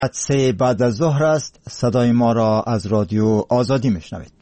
3 بعد از ظهر است. صدای ما را از رادیو آزادی میشنوید.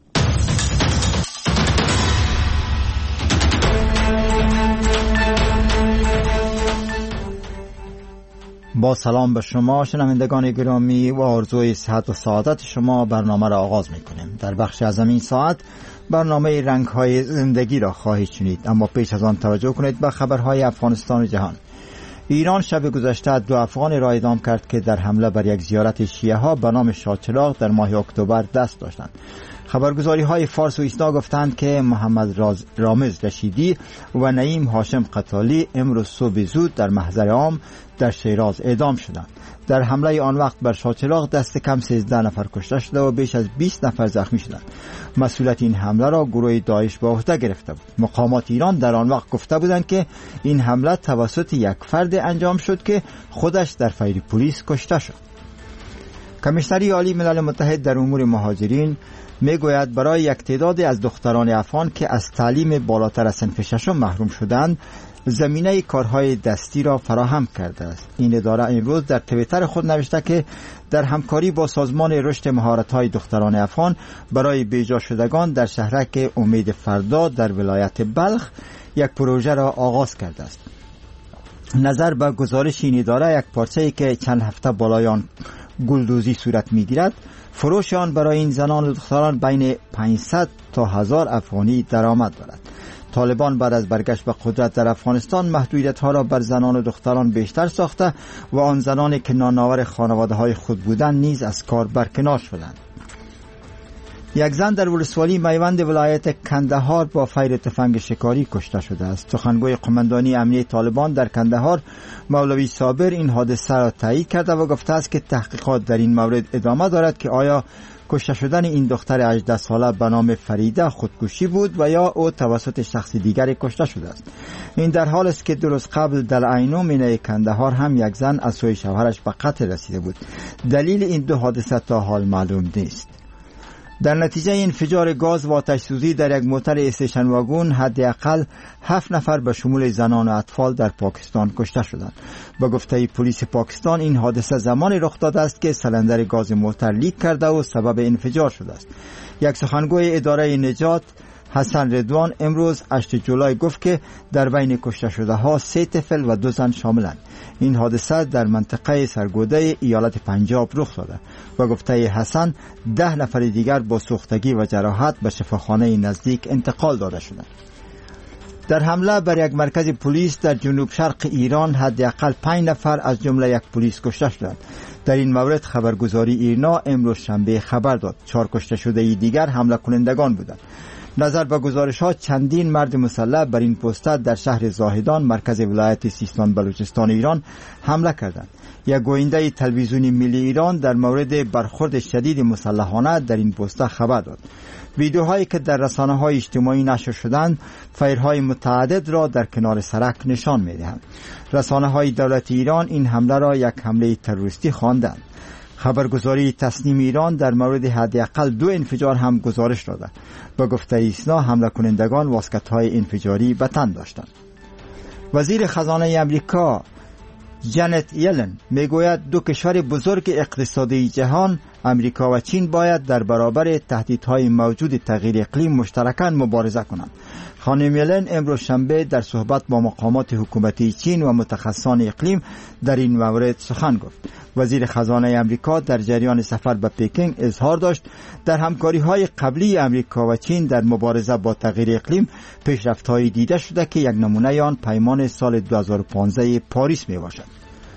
با سلام به شما شنوندگان گرامی و آرزوی صحت و سعادت شما برنامه را آغاز میکنیم. در بخش از این ساعت برنامه رنگ‌های زندگی را خواهید شنید، اما پیش از آن توجه کنید به خبرهای افغانستان و جهان. ایران شب گذشته 2 افغان را اعدام کرد که در حمله بر یک زیارت شیعه ها به نام شاهچراغ در ماه اکتبر دست داشتند. خبرگزاری های فارس و ایسنا گفتند که محمد رامز رشیدی و نعیم هاشم قتالی امروز صبح زود در محضر عام در شیراز اعدام شدند. در حمله آن وقت بر شاهچراغ دست کم 13 نفر کشته شده و بیش از 20 نفر زخمی شدند. مسئولیت این حمله را گروه داعش به عهده گرفته بود. مقامات ایران در آن وقت گفته بودند که این حمله توسط یک فرد انجام شد که خودش در فیر پلیس کشته شد. کمیشنری عالی ملل متحد در امور مهاجرین میگوید برای یک تعدادی از دختران افغان که از تعلیم بالاتر از صنف ششم محروم شدند زمینه کارهای دستی را فراهم کرده است. این اداره امروز در توییتر خود نوشته که در همکاری با سازمان رشد مهارت‌های دختران افغان برای بیجا شدگان در شهرک امید فردا در ولایت بلخ یک پروژه را آغاز کرده است. نظر به گزارش این اداره، یک پارچه‌ای که چند هفته بالای آن گلدوزی صورت می‌گیرد، فروش آن برای این زنان و دختران بین 500 تا 1000 افغانی درآمد دارد. طالبان بعد از برگشت به قدرت در افغانستان محدودیت‌ها را بر زنان و دختران بیشتر ساخته و آن زنانی که نانآور خانواده‌های خود بودند نیز از کار برکنار شدند. یک زن در ولسوالی میوند ولایت کندهار با فیر تفنگ شکاری کشته شده است. سخنگوی قماندانی امنیه طالبان در کندهار مولوی صابر این حادثه را تایید کرده و گفته است که تحقیقات در این مورد ادامه دارد که آیا کشته شدن این دختر 18 ساله به نام فریده خودکشی بود و یا او توسط شخص دیگری کشته شده است. این در حال است که 2 روز قبل در عینو مینای کندهار هم یک زن از سوی شوهرش به قتل رسیده بود. دلیل این 2 حادثه تا حال معلوم نیست. در نتیجه انفجار گاز و آتش سوزی در یک موتر استیشن واگن حداقل 7 نفر به شمول زنان و اطفال در پاکستان کشته شدند. با گفته پلیس پاکستان این حادثه زمانی رخ داده است که سلندر گاز موتر لیک کرده و سبب انفجار شده است. یک سخنگوی اداره نجات حسن رضوان امروز 8 جولای گفت که در بین کشته شده ها 3 طفل و 2 زن شاملند. این حادثه در منطقه سرگوده ایالت پنجاب رخ داده. با گفته حسن 10 نفر دیگر با سوختگی و جراحت به شفاخانه نزدیک انتقال داده شدند. در حمله بر یک مرکز پلیس در جنوب شرق ایران حداقل 5 نفر از جمله یک پلیس کشته شدند. در این مورد خبرگزاری ایرنا امروز شنبه خبر داد 4 کشته شده دیگر حمله کنندگان بودند. نظر به گزارش ها چندین مرد مسلح بر این پوسته در شهر زاهدان مرکز ولایت سیستان بلوچستان ایران حمله کردند. یک گوینده تلویزیونی ملی ایران در مورد برخورد شدید مسلحانه در این پوسته خبر داد. ویدیوهایی که در رسانه‌های اجتماعی نشر شدند فایرهای متعدد را در کنار سرک نشان می‌دهند. رسانه‌های دولتی ایران این حمله را یک حمله تروریستی خواندند. خبرگزاری تصنیم ایران در مورد حداقل 2 انفجار هم گزارش داده. با گفته ایسنا حمله کنندگان واسکت‌های انفجاری به تن داشتند. وزیر خزانه امریکا جنت یلن میگوید 2 کشور بزرگ اقتصادی جهان امریکا و چین باید در برابر تهدیدهای موجود تغییر اقلیم مشترکاً مبارزه کنند. خانم یلن امروز شنبه در صحبت با مقامات حکومتی چین و متخصصان اقلیم در این مورد سخن گفت. وزیر خزانه امریکا در جریان سفر به پکینگ اظهار داشت در همکاری‌های قبلی امریکا و چین در مبارزه با تغییر اقلیم پیشرفت‌هایی دیده شده که یک نمونه آن پیمان سال 2015 پاریس میباشد.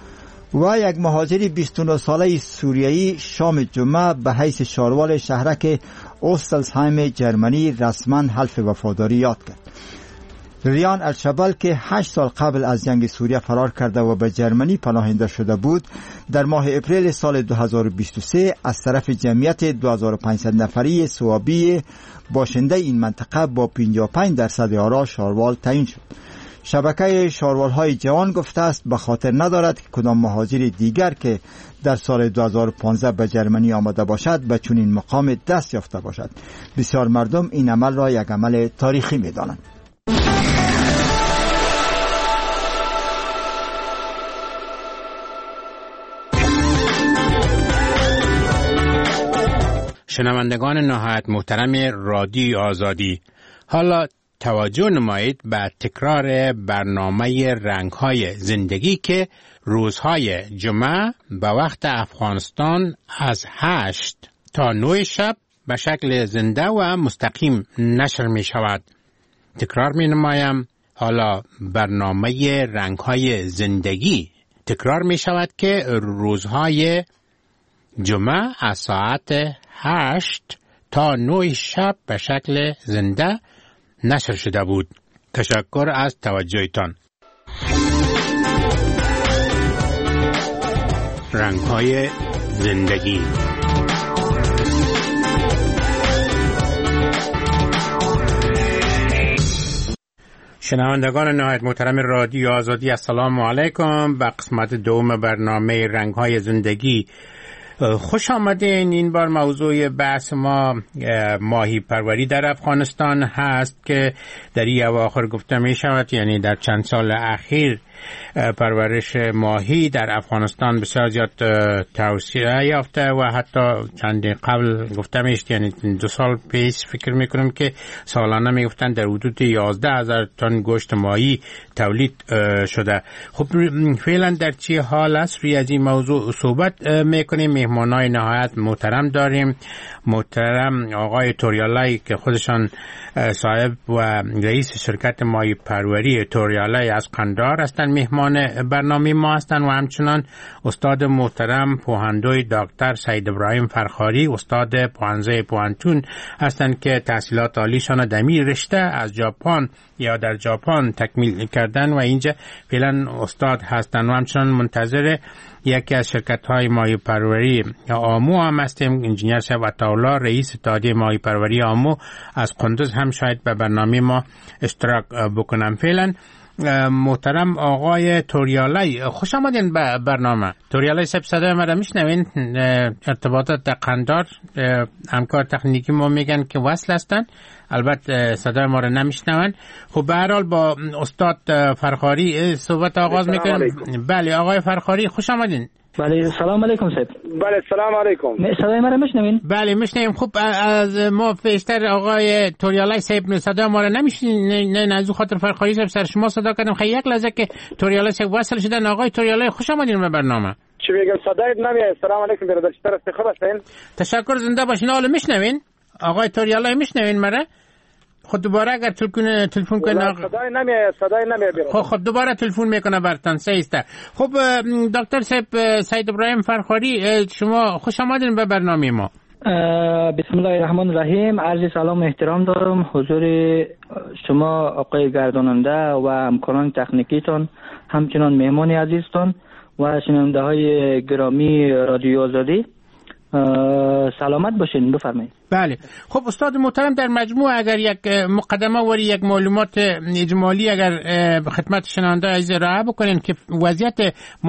و یک مهاجر 29 ساله سوریایی شام جمعه به حیث شاروال شهرک اوستلزهایم جرمنی رسما حلف وفاداری یاد کرد. ریان الشبل که 8 سال قبل از جنگ سوریه فرار کرده و به جرمنی پناهنده شده بود، در ماه اپریل سال 2023 از طرف جمعیت 2500 نفری سوابی باشنده این منطقه با 55% آرا شاروال تعیین شد. شبکه شاروال‌های جوان گفته است به خاطر ندارد که کدام مهاجر دیگر که در سال 2015 به جرمنی آمده باشد به چنین مقام دست یافته باشد. بسیار مردم این عمل را یک عمل تاریخی می‌دانند. شنوندگان نهایت محترم رادیو آزادی، حالا توجه نمایید به تکرار برنامه رنگ‌های زندگی که روزهای جمعه به وقت افغانستان از 8 تا 9 شب به شکل زنده و مستقیم نشر می شود. تکرار می نمایم، حالا برنامه رنگ‌های زندگی تکرار می شود که روزهای جمعه از ساعت 8 تا 9 شب به شکل زنده نشر شده بود. تشکر از توجهتان. رنگ‌های زندگی. شنوندگان نهایت محترم رادیو آزادی، السلام علیکم. به قسمت دوم برنامه رنگ‌های زندگی خوش آمدین. این بار موضوع بحث ما ماهی پروری در افغانستان هست که در این اواخر گفته می شود، یعنی در چند سال اخیر پرورش ماهی در افغانستان بسیار زیاد توسعه یافته و حتی چند قبل گفته میشد، یعنی 2 سال پیش فکر میکنم که سالانه میگفتن در حدود 11,000 تن گوشت ماهی تولید شده. خب فعلا در چه حال است؟ روی از این موضوع صحبت میکنیم. مهمانای نهایت محترم داریم. محترم آقای توریالای که خودشان صاحب و رئیس شرکت ماهی پروری توریالای از قندهار هستند، مهمان برنامه ما هستند، و همچنان استاد محترم پوهندوی دکتر سید ابراهیم فرخاری، استاد پوهنځی پوهنتون هستند که تحصیلات عالیشان در می رشته از ژاپن یا در ژاپن تکمیل کردن و اینجا فعلا استاد هستند، و همچنان منتظر یکی از شرکت‌های ماهی پروری آمو هم هستیم. انجینیر صاحب عطاالله، رئیس اتحادیه ماهی پروری آمو از قندوز، هم شاید به برنامه ما اشتراک بکنم. فعلا محترم آقای توریالای، خوش آمدین به برنامه. توریالای صاحب، صدای ما را میشنوین؟ ارتباطات در قندهار همکار تکنیکی ما میگن که وصل هستن، البته صدای ما را نمیشنون. خب به هر حال با استاد فرخاری صحبت آغاز میکنیم. بله آقای فرخاری، خوش آمدین. بله سلام علیکم صاحب. بله سلام علیکم. صدای ما را میشنوین؟ بله میشنویم. خب از ما پیشتر آقای توریالای صاحب صدای ما را نمیشنوین، از خاطر فرخاری صاحب سر شما صدا کردم. خیلی یک لحظه که توریالای صاحب وصل شدن. آقای توریالای خوش آمدین به برنامه. چی میگم؟ صدای نمیاد. سلام علیکم برادر، چطور هستین؟ خوب هستین؟ تشکر، زنده باشین. حالا میشنوین آقای توریالای؟ میشنوین مرا؟ خود دوباره اگر تلفن کنه صدای نمیاد. خب دوباره تلفن میکنه برتان. سه است. خب دکتر صاحب سید ابراهیم فرخاری، شما خوش آمدین به برنامه ما. بسم الله الرحمن الرحیم. عرض سلام و احترام دارم حضور شما آقای گرداننده و همکاران تکنیکیتون، همچنان مهمان عزیزتون و شنونده های گرامی رادیو آزادی. سلامت باشین، بفرمایید. بله. خب استاد محترم، در مجموع اگر یک مقدمه و یک معلومات اجمالی اگر خدمت شنونده عزیز ارائه بکنین که وضعیت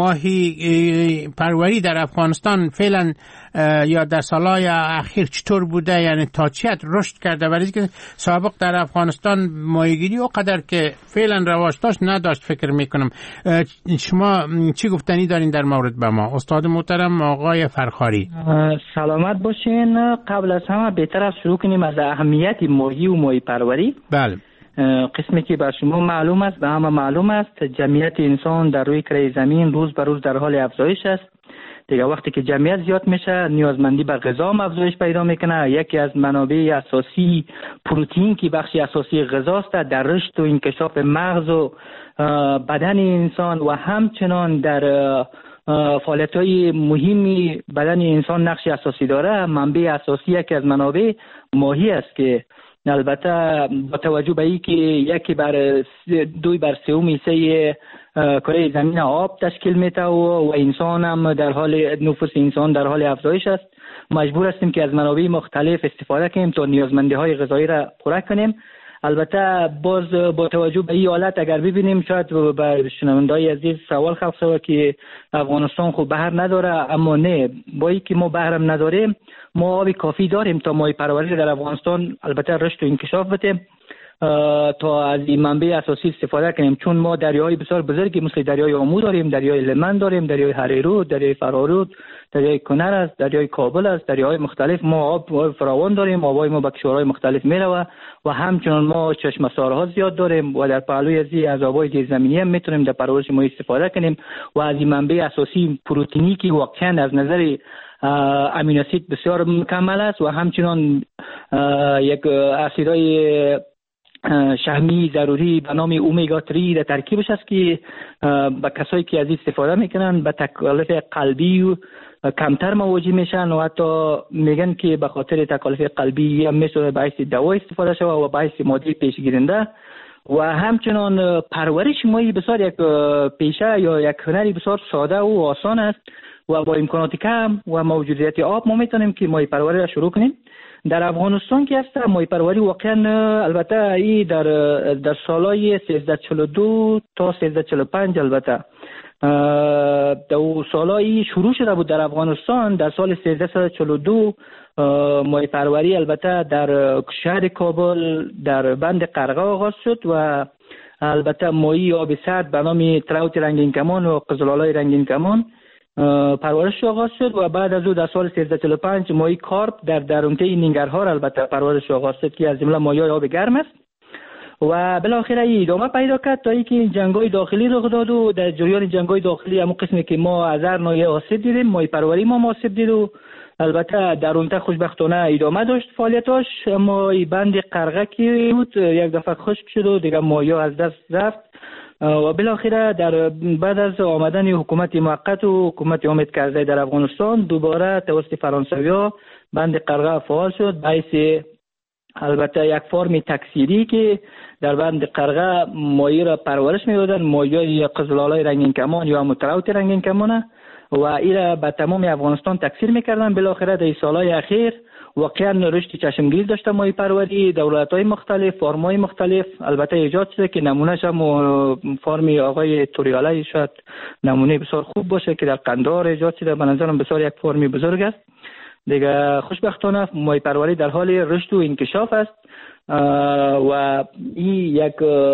ماهی پروری در افغانستان فعلا یا در سالهای اخیر چطور بوده، یعنی تا چه حد رشد کرده، برای اینکه سابق در افغانستان ماهیگیری اونقدر که فعلا رواج داشت نداشت فکر میکنم. شما چی گفتنی دارین در مورد به ما استاد محترم آقای فرخاری؟ سلامت باشین. قبل از همه بهتر است شروع کنیم از اهمیت ماهی و ماهی پروری. بله. قسمی که بر شما معلوم است، به همه معلوم است، جمعیت انسان در روی کره زمین روز به روز در حال افزایش است. دیگه وقتی که جمعیت زیاد میشه، نیازمندی به غذا هم افزایش پیدا میکنه. یکی از منابع اساسی پروتئین که بخشی اساسی غذاست، در رشد و انکشاف مغز و بدن انسان و همچنان در فعالیت‌های مهمی بدن انسان نقش اساسی داره. منبع اساسی یکی از منابع ماهی است که البته با توجه به اینکه 2/3 حصه کره زمین آب تشکیل میده و انسان هم در حال نفوس انسان در حال افزایش است، مجبور هستیم که از منابع مختلف استفاده کنیم تا نیازمندی‌های غذایی را پوره کنیم. البته باز با توجه به این حالت اگر ببینیم، شاید به شنونده‌های عزیز سوال خلق شود که افغانستان خب بحر نداره، اما نه، با اینکه ما بحرم نداریم، ما آب کافی داریم تا ماهی پروری در افغانستان البته رشد و انکشاف بده. تا از این منبع اساسی استفاده کنیم، چون ما دریاهای بسیار بزرگی مثل دریای آمو داریم، دریای لمن داریم، دریای هریرود، دریای فرارود، دریای کنر است، دریای کابل است، دریاهای مختلف. ما آب فراوان داریم، آبای ما به کشورهای مختلف میره و همچنان ما چشم سارها زیاد داریم و در پهلوی از آبای زیرزمینی هم میتونیم در پرورش ما استفاده کنیم و از این منبع اساسی پروتئینی که واقعا از نظر امینو اسید بسیار مکمل است و همچنان یک اسیدهای شحمی ضروری به نام اومگا 3 در ترکیبش است که به کسایی که از این استفاده میکنن به تکالیف قلبی و کمتر مواجه میشن و حتی میگن که به خاطر تکالیف قلبی هم میتونه باعث دوا استفاده شود و باعث ماده پیشگیرنده و همچنان پرورش ماهی بسیار یک پیشه یا یک هنری بسیار ساده و آسان است و با امکانات کم و موجودیت آب ما میتونیم که ماهی پروری را شروع کنیم. در افغانستان که هست ماهی پروری واقعا البته ای در سالهای 1342 تا 1345 البته دو سالایی شروع شده بود در افغانستان. در سال 1342 ماهی پروری البته در شهر کابل در بند قرغه آغاز شد و البته ماهی آب سرد به نام تراوت رنگین کمان و قزل‌آلای رنگین کمان پرورش آغاز شد و بعد از او در سال 1345 ماهی کارپ در درونته نینگرهار البته پرورش آغاز شد که از جمله ماهی آب گرم است و بالاخره ادامه پیدا کرد تا اینکه جنگ‌های داخلی رخ داد و در جریان جنگ‌های داخلی همون قسمی که ما از هر نوع آسیب دیدیم ماهی پروری ما آسیب دید و البته درونته خوشبختانه ادامه داشت فعالیتاش، اما بند قرغه که بود یک دفعه خشک شد و دیگه ماهی‌ها از دست رفت و بالاخره در بعد از آمدن حکومت موقت و حکومت امید کرده در افغانستان دوباره توسط فرانسوی‌ها بند قرغه فعال شد، باعث البته یک فرم تکثیری که در بند قرغه ماهی را پرورش می‌دادن، ماهی‌های قزل‌آلای رنگین کمان یا متراوت رنگین کمان و این را به تمام افغانستان تکثیر می‌کردن. بالاخره در سالهای اخیر واقعا رشد چشمگیر داشته ماهی پروری، دولت‌های مختلف، فرم‌های مختلف البته ایجاد شده که نمونه‌اش هم فرم آقای توریالی شاید نمونه بسیار خوب باشه که در قندهار ایجاد شده، به نظرم بسیار یک فرم بزرگ است. دیگه خوشبختانه ماهی پروری در حال رشد و انکشاف است و این یک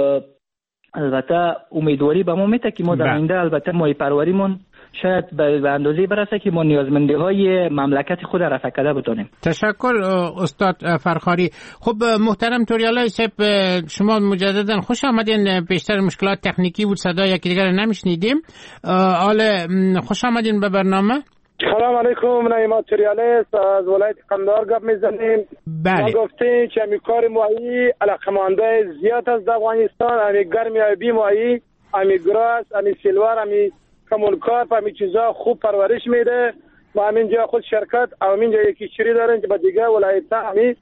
البته امیدواری به ما میده که ما در آینده البته ماهی پروریمون شاید به اندازه برسه که ما نیازمندی‌های مملکت خود را رفع بتونیم. تشکر استاد فرخاری. خب محترم توریالی صاحب، شما مجددا خوش آمدین. بیشتر مشکلات تکنیکی بود، صدای یکی دیگر نمیشنیدیم. حالا خوش آمدین به برنامه. سلام علیکم، نعیمات توریالی از ولایت قندهار گپ میزنیم. ما گفتیم که همی کار ماهی علاقمنده زیاد از افغانستان، همی گرمی آبی ماهی، همی گراس، همی سیلور، همی کمونکار، همی چیزا خوب پرورش میده. ما همینجا خود شرکت همینجا یکی چری داریم که با دیگه ولایت همی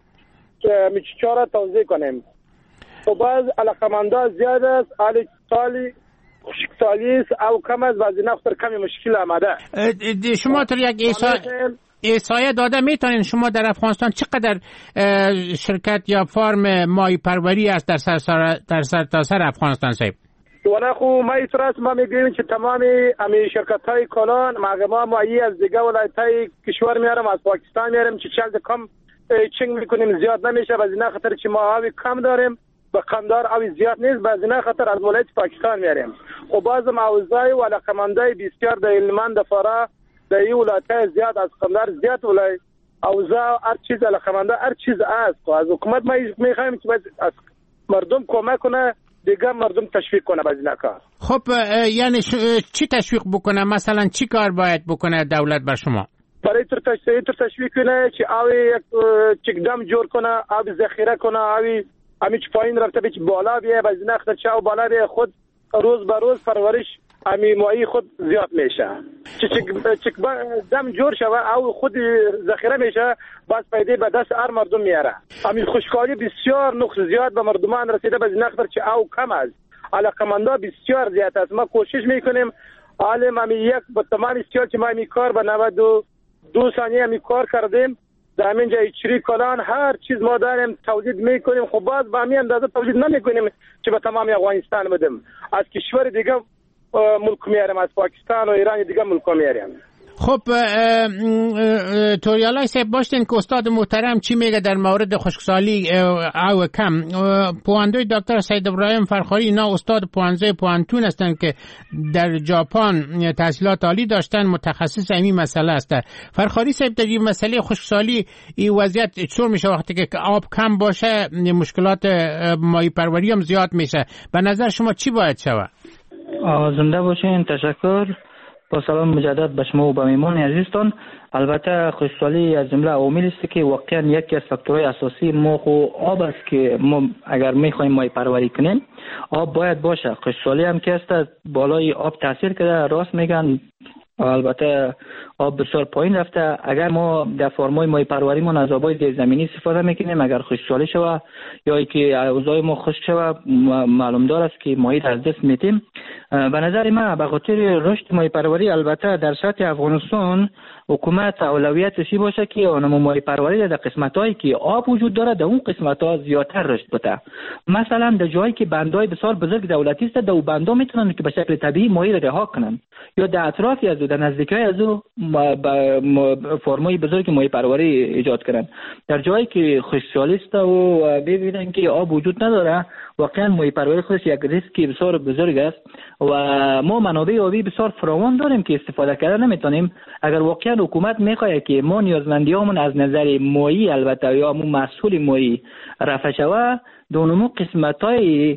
چهار توضیح کنیم. و باز علاقمنده زیاد است، حالی سالی خشکسالی او کم است، بعضی نفتر کمی مشکل آمده. شما تا یک احصایه داده میتونین شما در افغانستان چقدر شرکت یا فرم ماهی پروری است در سرتاسر افغانستان صاحب؟ والا خو ما ایتراس ما میگیم که تمام امی شرکت های کلان ما ماهی از دیگه ولایت های کشور میارم، از پاکستان میارم، که چند کم چنگ میکنیم زیاد نمیشه، بعضی نه خاطر که ما آبی کم داریم به قندار آبی زیاد نیست، بعضی نه خاطر از ولایت پاکستان میاریم. و بازم اوضاع و علاقمندای بسیار در علمان دفاره در این ولایت زیاد از قندار زیاد ولایت اوضاع هر چیز علاقمنده هر چیز است. و از حکومت ما میخوایم که از مردم کمک کنه، دیگه مردم تشویق کنه بعضی نکار. خب یعنی چی تشویق بکنه؟ مثلا چی کار باید بکنه دولت بر شما؟ برای تشویق کنه که آبی یک چکدم جور کنه، آبی ذخیره کنه، آبی همین پایین رفته به بالا بیه، بعضی نخت چاو بالا بیه، خود روز به روز پرورش همین ماهی خود زیاد میشه. چک دم جور شوه او خود ذخیره میشه، باز پیدا به دست هر مردم میاره. همین خوشکاری بسیار نقص زیاد به مردمان رسیده، بعضی نخت چه او کم است، علاقمندا بسیار زیاد است. ما کوشش میکنیم عالم همین یک با تمام استیال که ما همین کار به 92 ثانیه همین کار کردیم در همینجا چری کلان هر چیز ما داریم تولید میکنیم. خب باز با همین اندازه تولید نمیکنیم که به تمام افغانستان بدیم، از کشور دیگه ملک میاریم، از پاکستان و ایران دیگه ملک میاریم. خب توریالای صاحب باشتین که استاد محترم چی میگه در مورد خشکسالی او کم. پواندوی دکتر سید ابراهیم فرخاری اینا استاد پوانزه پوانتون هستن که در ژاپن تحصیلات عالی داشتن، متخصص این مسئله هستن. فرخاری صاحب در این مسئله خشکسالی این وضعیت چطور میشه وقتی که آب کم باشه؟ مشکلات ماهی پروری هم زیاد میشه. به نظر شما چی باید شود؟ زنده باشین. تشکر. با سلام مجدد به شما و به میهمان عزیزتان. البته خشکسالی از جمله عواملی است که واقعا یکی از فاکتورهای اساسی ما آب است که ما اگر میخوایم ماهی پروری کنیم آب باید باشه. خشکسالی هم که است بالای آب تاثیر کرده، راست میگن. البته آب بسیار پایین رفته. اگر ما در فرمای ماهی پروریمون از آبای زیرزمینی استفاده میکنیم، اگر خشکسالی شوه یا اینکه اوضاع ما خشک شوه، معلوم دار است که ماهی از دست میتیم. به نظر من به خاطر رشد ماهی پروری البته در سطح افغانستان حکومت اولویتش باشه که اونم ماهی پروری در قسمت‌هایی که آب وجود داره در اون قسمت‌ها زیادتر رشد بده. مثلا در جایی که بندای بسیار بزرگ دولتی است، در اون بندا میتونن که به شکل طبیعی ماهی را رها کنن، یا در اطراف از در نزدیکی از او فرمای بزرگ ماهی پروری ایجاد کنن. در جایی که خشکسالی است و ببینن که آب وجود نداره، واقعا ماهی پروری خودش یک ریسک بسیار بزرگ است و ما منابع آبی بسیار فراوان داریم که استفاده کردن نمیتونیم. اگر واقعا حکومت میخواد که ما نیازمندیامون از نظر ماهی البته یا مو محصول ماهی رفع شود، دونمو قسمت‌های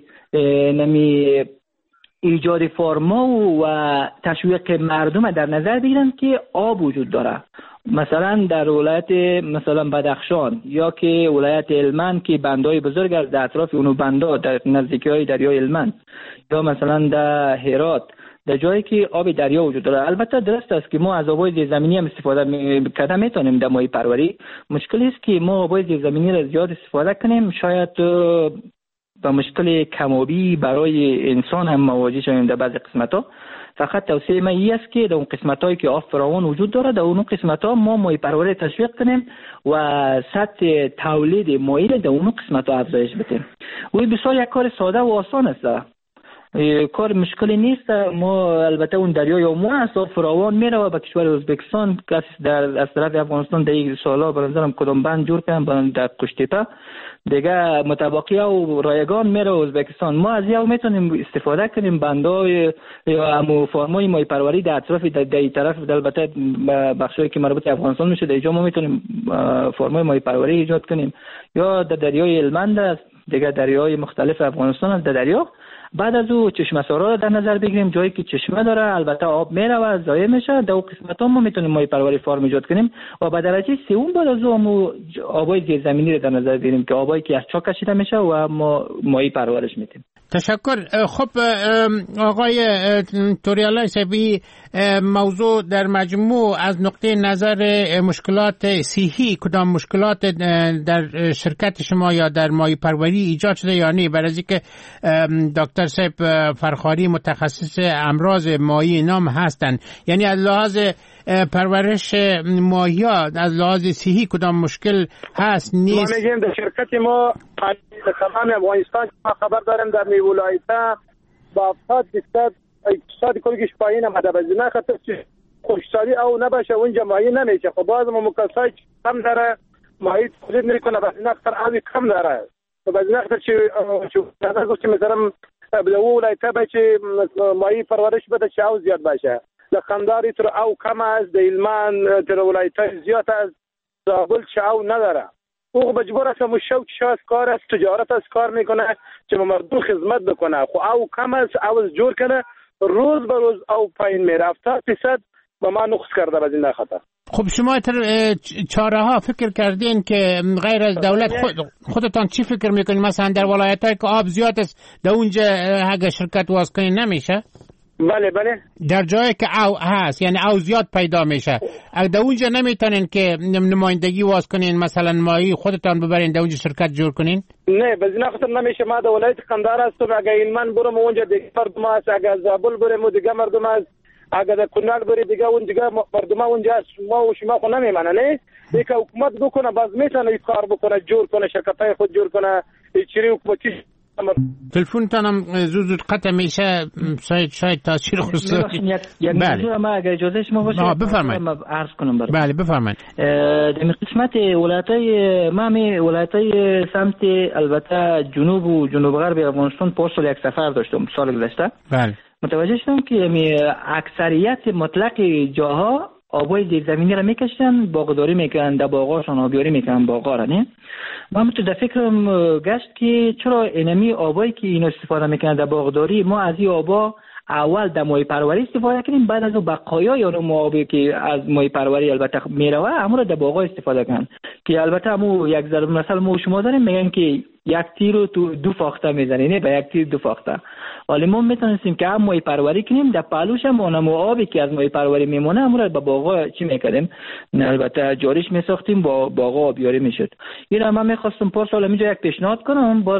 نمی ایجاد فرما و تشویق مردم در نظر بگیرن که آب وجود داره. مثلا در ولایت مثلا بدخشان یا که ولایت هلمند که بندای بزرگ از در اطراف اونو بندا در نزدیکی دریای هلمند، یا مثلا در هرات در جایی که آب دریا وجود داره. البته درست است که ما از آبای زیرزمینی هم استفاده کردن میتونیم در ماهی پروری. مشکلی است که ما آبای زیرزمینی را زیاد استفاده کنیم، شاید با مشکل کمابی برای انسان هم مواجه شویم در بعضی قسمت‌ها. فقط توصیه من این است که در اون قسمت‌هایی که آب فراوان وجود داره در اون قسمت‌ها ما ماهی پروری تشویق کنیم و سطح تولید ماهی در اون قسمت‌ها افزایش بدیم. و بسیار یک کار ساده و آسان است، کار مشکلی نیست. ما البته اون دریای اومو است و فراوان میره و به کشور ازبکستان کس در از طرف افغانستان در این سالا به نظرم کدام بند جور کردن در قشتیپه دیگه متباقی و رایگان میره ازبکستان. ما از یاو میتونیم استفاده کنیم بندای یا همو فرمای ماهی پروری در اطراف در این طرف البته بخشایی که مربوط به افغانستان میشه در اینجا ما میتونیم فرمای ماهی پروری ایجاد کنیم، یا در دریای هلمند است، دیگه دریای مختلف افغانستان است در دریا. بعد از او چشمه سارا را در نظر بگیریم، جایی که چشمه داره البته آب میره و ضایع میشه، در اون قسمت‌ها ما میتونیم ماهی پروری فارم ایجاد کنیم. و به درجه سوم بعد از او آبای زیرزمینی را در نظر بگیریم که آبایی که از چاه کشیده میشه و ما ماهی پرورش میدیم. تشکر. خب آقای توریالای صاحبی، موضوع در مجموع از نقطه نظر مشکلات صحی کدام مشکلات در شرکت شما یا در ماهی پروری ایجاد شده یا نه؟ برای اینکه دکتر صاحب فرخاری متخصص امراض ماهی نام هستند، یعنی از لحاظ پرورش ماهی ها از لحاظ صحی کدام مشکل هست نیست؟ ما میگیم در شرکت ما تمام افغانستان ما خبر داریم در می ولایت با 70% اقتصاد کلگیش پایین آمده، به نه خاطر که خشکسالی او نباشه اونجا ماهی نمیشه. خب باز ما مکاسای کم داره ماهی تولید میکنه، به نه خاطر آبی کم داره، به نه خاطر چه گفت مثلا به ولایت به چه ماهی پرورش بده چه او زیاد باشه. لخنداری تر او کم است، در هلمند تر ولایت زیاد است، زابل چه او نداره. او مجبور است مشوق شاس کار است، تجارت است کار میکنه که مردم خدمت بکنه. خو او کم است، او جور کنه روز به روز او پایین میره. 70% با ما نقص کرده به این خاطر. خب شما چاره ها فکر کردین که غیر از دولت خودتان چی فکر میکنین؟ مثلا در ولایتایی که آب زیاد است در اونجا اگه شرکت واس کنین نمیشه؟ بله بله. در جایی که او هست یعنی او زیاد پیدا میشه، اگه در اونجا نمیتونین که نمایندگی واس کنین مثلا ماهی خودتان ببرین در اونجا شرکت جور کنین؟ نه به این خاطر نمیشه. ما در ولایت قندهار هستم، اگه این من برم اونجا دیگه مردم هست، اگه زابل برم دیگه مردم هست، اگه در کنال بری دیگه اون دیگه مردم اونجا هست. ما و شما خو نمیمانه نه دیگه حکومت بکنه باز میتونه کار بکنه، جور کنه، شرکتای خود جور کنه، چری حکومتی تلفنتانم زود قطع میشه، شاید تاثیر خصوصی. یک موضوع ما اگر اجازه شما باشه بفرمایید. عرض کنم برای. بله بفرمایید. در قسمت ولایت‌های ولایت‌های سمت البته جنوب و جنوب غرب افغانستان پارسال یک سفر داشتم سال گذشته. بله. متوجه شدم که اکثریت مطلق جاها آبای زیرزمینی را میکشن، باغداری میکنن، در باغاشون آبیاری میکنن باغا را. نه من تو در فکرم گشت که چرا اینمی آبایی که اینو استفاده میکنن در باغداری ما از این آبا اول در ماهی پروری استفاده کنیم، بعد از اون بقایا یا اون آبی که از ماهی پروری البته میروه همون را در باغا استفاده کنن. که البته همون یک ضرب مثل ما شما داریم میگن که یک تیر رو تو دو فاخته میزنی، نه به یک تیر دو فاخته. ولی ما میتونستیم که هم ماهی پروری کنیم، در پهلوش هم اونم آبی که از ماهی پروری میمونه همون را به باغا چی میکردیم، البته جاریش میساختیم، با باغا آبیاری میشد. این هم من میخواستم پارسال اینجا یک پیشنهاد کنم، باز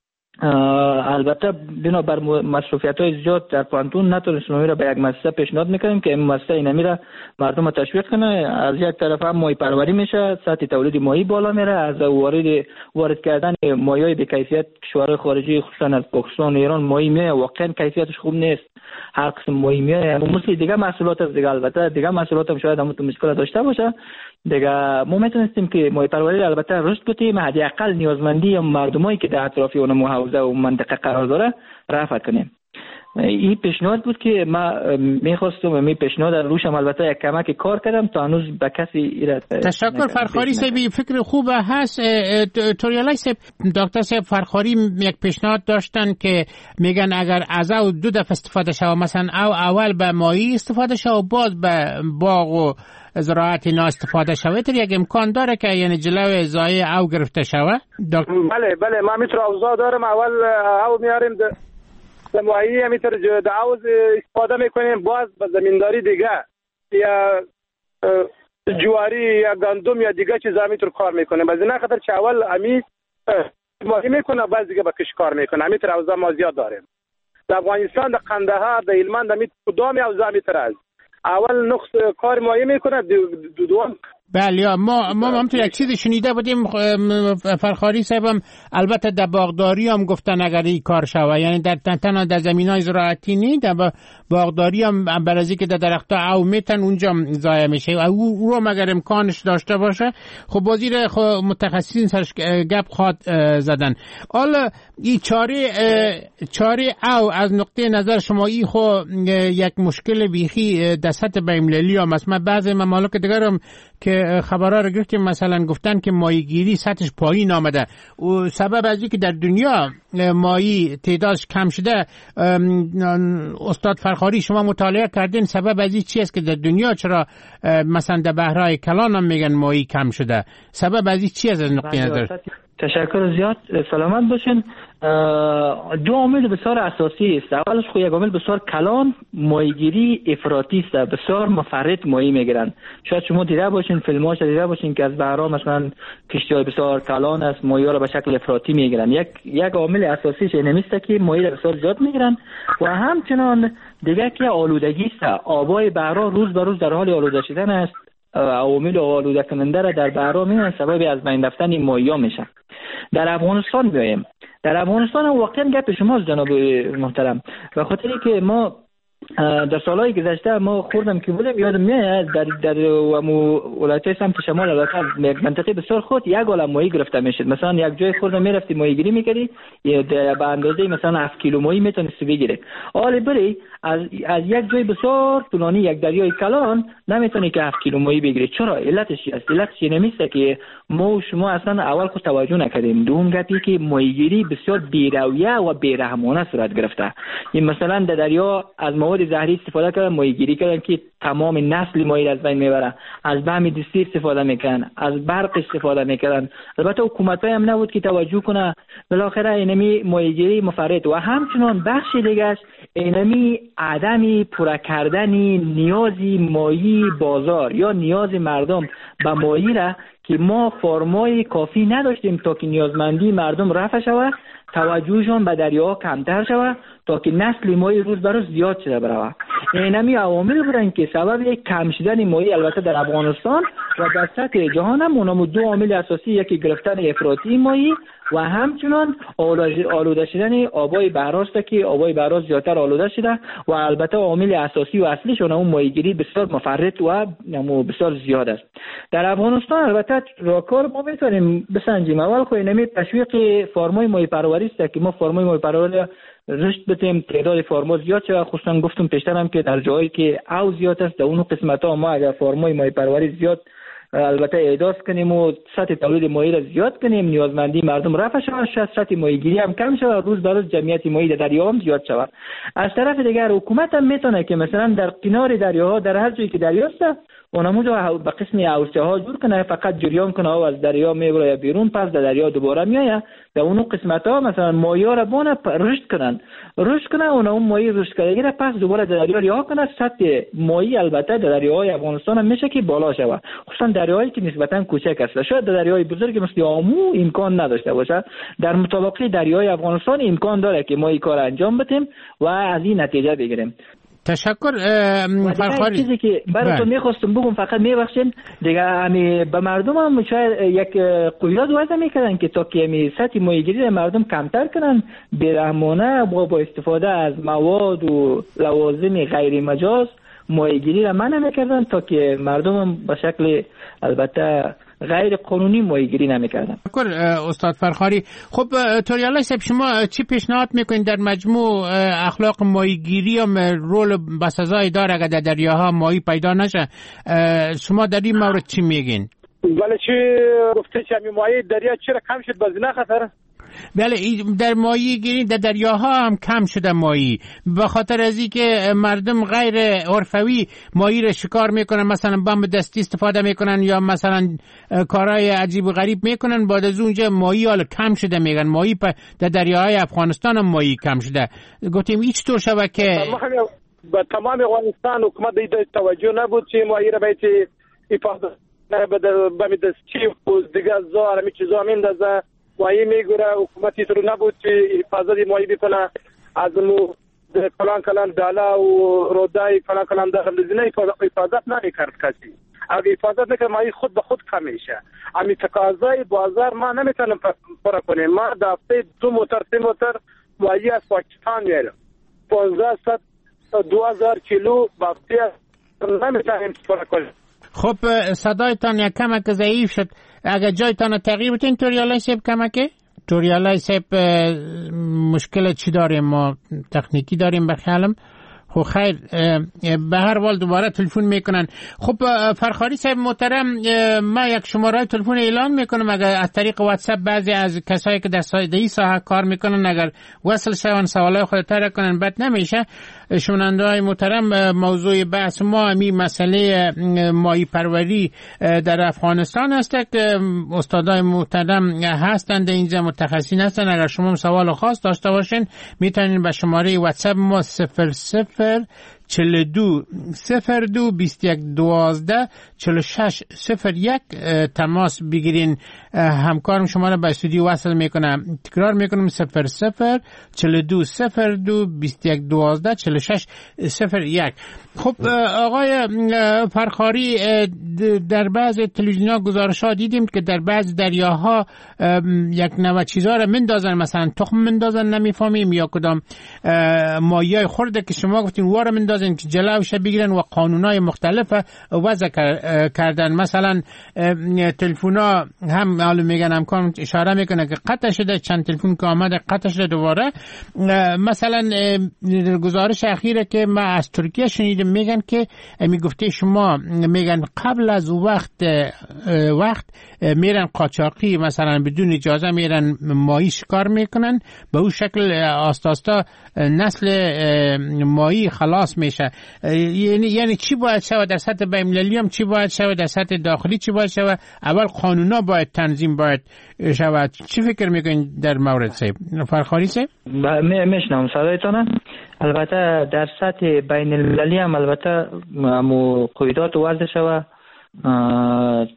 البته بنا بر مصروفیت‌های زیاد در پانتون نتونستیم را به یک مؤسسه پیشنهاد میکنیم که این مؤسسه اینمی را مردم تشویق کنه. از یک طرف هم ماهی پروری میشه، سطح تولید ماهی بالا میره، از وارد کردن ماهی‌های به کیفیت کشورهای خارجی خصوصا از پاکستان و ایران ماهی میاد واقعا کیفیتش خوب نیست، هر قسم ماهی میاد، مثل دیگه محصولات دیگه البته دیگه محصولات هم شاید هم تو مشکل داشته باشه دیگه. ما میتونستیم که ماهی پروری البته رشد بدیم، حداقل نیازمندی مردمایی که در اطراف اون محافظه و منطقه قرار داره رفع کنیم. این پیشنهاد بود که ما میخواستم، می پیشنهاد روشم البته یک کمک کار کردم تا هنوز به کسی ایراد. تشکر فرخاری صاحب، فکر خوب هست. توریالای صاحب، دکتر صاحب فرخاری یک پیشنهاد داشتن که میگن اگر از او دو دفعه استفاده شود، مثلا او اول به ماهی استفاده شود و بعد به باغ و زراعت اینا استفاده شود، تر یک امکان داره که یعنی جلوی ضایع او گرفته شود؟ بله ما میتونم اوضاع دارم، اول او میاریم در ماهی همیتر دعوز استفاده میکنیم، باز به زمینداری دیگه یا جواری یا گندم یا دیگه چیز همیتر کار میکنیم. از این خاطر که اول همی ماهی میکنه بعد دیگه به کش کار میکنه. همیتر اوضاع ما زیاد داریم در افغانستان، در قندهار، در هلمند، همیتر کدام اوضاع همیتر است. اول نقص کار ماهی میکنه، دوم بله. ما هم تو یک چیز شنیده بودیم فرخاری صاحبم، البته در باغداری هم گفتن اگر این کار شوه، یعنی در تنها در زمینای زراعتی نی، در باغداری هم برازی که در درختها او میتن اونجا ضایع میشه، او رو مگر امکانش داشته باشه. خب وزیر متخصصین سرش گپ خواد زدن. حالا این چاره او از نقطه نظر شما ای خو یک مشکل بیخی در سطح بین‌المللی هم است. من بعضی ممالک دیگر هم که خبرها رو گرفتیم مثلا گفتن که ماهیگیری سطحش پایین آمده و سبب از اینکه در دنیا ماهی تعدادش کم شده. استاد فرخاری شما مطالعه کردین سبب از این چی است که در دنیا چرا مثلا در بحرهای کلان هم میگن ماهی کم شده؟ سبب از این چی است از نقطه نظر؟ تشکر زیاد، سلامت باشین. دو عامل بسیار اساسی است. اولش خو یک عامل بسیار کلان، ماهیگیری افراطی است، بسیار مفرط ماهی میگیرن. شاید شما دیده باشین فیلماش دیده باشین که از بحرها مثلا کشتی‌های بسیار کلان است ماهی‌ها را به شکل افراطی میگیرن. یک عامل اساسیش اینه که ماهی را بسیار زیاد میگیرن و همچنان دیگه که آلودگی است. آبای بحرها روز به روز در حال آلوده شدن است. عوامل آلوده کننده را در بحرها میان سبب از بین رفتن این ماهی‌ها میشه. در افغانستان میایم. در افغانستان واقعا گپ شماست جناب محترم، به خاطری که ما در سالهای گذشته ما خوردم که بودم یادم میاد در ولایت‌های سمت شمال البته یک منطقه بسیار خود یک عالم ماهی گرفته میشد. مثلا یک جای خوردم میرفتی ماهیگیری میکردی به اندازه مثلا 7 کیلو ماهی میتونستی بگیری. حالا بری از یک جای بسیار طولانی یک دریای کلان نمیتونی که 7 کیلو ماهی بگیری. چرا؟ علتش چی است؟ علتش نمیشه که ما و شما اصلا اول خود توجه نکردیم. دوم گپی که ماهیگیری بسیار بی‌رویه و بی‌رحمانه صورت گرفته. این مثلا در دریا از مواد زهری استفاده کردن، ماهیگیری کردن که تمام نسل ماهی از بین میبره. از بهم دستی استفاده میکنن، از برق استفاده میکنن. البته حکومت‌ها هم نبود که توجه کنه. بالاخره اینمی ماهیگیری مفرط و همچنان بخش دیگه اینمی عدم پورا کردن نیازی ماهی بازار یا نیاز مردم به ماهی را که ما فرمای کافی نداشتیم تا که نیازمندی مردم رفع شود، توجهشون به دریاها کمتر شود تا که نسل ماهی روز به روز زیاد شده برود. اینمی عوامل بودن که سبب یک کم شدن ماهی البته در افغانستان و در سطح جهان هم اونم دو عامل اساسی، یکی گرفتن افراطی ماهی و همچنان آلوده شدن آبای بحر است که آبای بحر زیادتر آلوده شده و البته عامل اساسی و اصلیشون اون ماهیگیری بسیار مفرط و بسیار زیاد است. در افغانستان البته راهکار ما میتونیم بسنجیم. اول خو اینمی تشویق فارمای ماهی پروری است که ما فارمای ماهی پروری رشد بدیم، تعداد فارما زیاد شده. خصوصا گفتم پیشترم که در جایی که او زیاد است در اون قسمت ها ما اگر فارمای ماهی پروری زیاد البته اعداد کنیم و سطح تولید ماهی را زیاد کنیم، نیازمندی مردم رفع شود، سطح ماهیگیری هم کم شود، روز به روز جمعیت ماهی در دریا هم زیاد شود. از طرف دیگر حکومت هم میتونه که مثلا در کنار دریاها در هر جایی که دریاست اونموجا به قسم اوسه ها جور کنه، فقط جریان کنه و از دریا میبره بیرون، پس در دریا دوباره میایه در اون قسمت ها مثلا ماهی ها را بونه رشد کنن اون ماهی رشد کرده پس دوباره در دریا رها کنه، سطح ماهی البته در دریاهای افغانستان هم میشه که بالا شود، خصوصا دریاهایی که نسبتا کوچک است. شاید در دریاهای بزرگ مثل آمو امکان نداشته باشه، در مطابق دریاهای افغانستان امکان داره که ما این کار انجام بدیم و از این نتیجه بگیریم. تشکر فرخاری. چیزی که براتون میخواستم بگم فقط میبخشین دیگه، همی به مردم هم شاید یک قیاد وضع میکردن که تا که همی سطح ماهیگیری مردم کمتر کنن، بیرحمانه با استفاده از مواد و لوازم غیر مجاز ماهیگیری را منع میکردن تا که مردم هم به شکل البته غیر قانونی ماهیگیری نمیکردن. استاد فرخاری، خب توریالا صاحب شما چی پیشنهاد میکنید در مجموع اخلاق ماهیگیری هم رول بسزایی داره اگر در دریاها ماهی پیدا نشه؟ شما در این مورد چی میگین؟ بله چی گفته که همین ماهی دریا چرا کم شد باز نه خطر؟ بله در ماهیگیری در دریاها هم کم شده ماهی به خاطر از اینکه مردم غیر عرفوی ماهی را شکار میکنن، مثلا بم دستی استفاده میکنن یا مثلا کارهای عجیب و غریب میکنن، بعد از اونجا ماهی حالا کم شده میگن. ماهی در دریاهای افغانستان هم ماهی کم شده. گفتیم هیچ طور شود که به تمام افغانستان حکومت دیده توجه نبود که ماهی را باید حفاظت به دستی و دیگه زار همی چیزا میندازه ماهی میگوره. حکومتی تو نبود که حفاظت ماهی بکنه، از کلان دالا و رودای کلان دارالزینه حفاظت نمیکرد کسی. اگه حفاظت نکنه ماهی خود به خود کم میشه. امی تقاضای بازار ما نمیتونیم پورا کنیم. ما دفعه 2 موتر 3 موتر ماهی از پاکستان میارم 1500 2000 کیلو بافتی نمیتونیم پورا کنیم. خب صدایتان یک کمک ضعیف شد، اگر جایتان تغییر بتین توریالای صاحب کمکه؟ توریالای صاحب مشکل چی داریم؟ ما تکنیکی داریم بخیالم. خب خیر، به هر حال دوباره تلفن میکنن. خب فرخاری صاحب محترم، ما یک شماره تلفن اعلان میکنم، اگر از طریق واتساپ بعضی از کسایی که در ساحه کار میکنن اگر وصل شون سوالای خود تر کنن بد نمیشه. شنونده‌های محترم، موضوع بحث ما همین مسئله ماهی پروری در افغانستان است که استادای محترم هستند اینجا، متخصصین هستند. اگر شما سوال خاص داشته باشین میتونین به شماره واتساپ ما 0042 02 21 12 46 01 تماس بگیرین. همکارم شما را به استودیو وصل میکنم. تکرار میکنم 0042 02 21 12 46 01. خب آقای فرخاری، در بعض تلویزیون‌ها گزارش‌ها دیدیم که در بعض دریاها یک نوع چیزا را مندازن، مثلا تخم مندازن نمیفهمیم یا کدام ماهیای خورده که شما گفتین واره مندازن که جلوش بگیرن و قانونای مختلف وضع کردن. مثلا تلفن‌ها هم معلوم میگن، همکارم اشاره میکنه که قطع شده، چند تلفن که آمده قطع شده دوباره. مثلا گزارش اخیره که ما از ترکیه شنیدم میگن که میگفته شما میگن قبل از وقت میرن قاچاقی مثلا بدون اجازه میرن ماهی شکار میکنن، به اون شکل آستا نسل ماهی خلاص میشه. یعنی چی باید شود در سطح بین‌المللی هم چی باید شود در سطح داخلی چی باید شود؟ اول قانونا باید تنظیم باید شود. چی فکر میکنین در مورد صاحب فرخاری صاحب؟ میشنم صدایتان. البته در سطح بین المللی هم البته قیودات وضع شود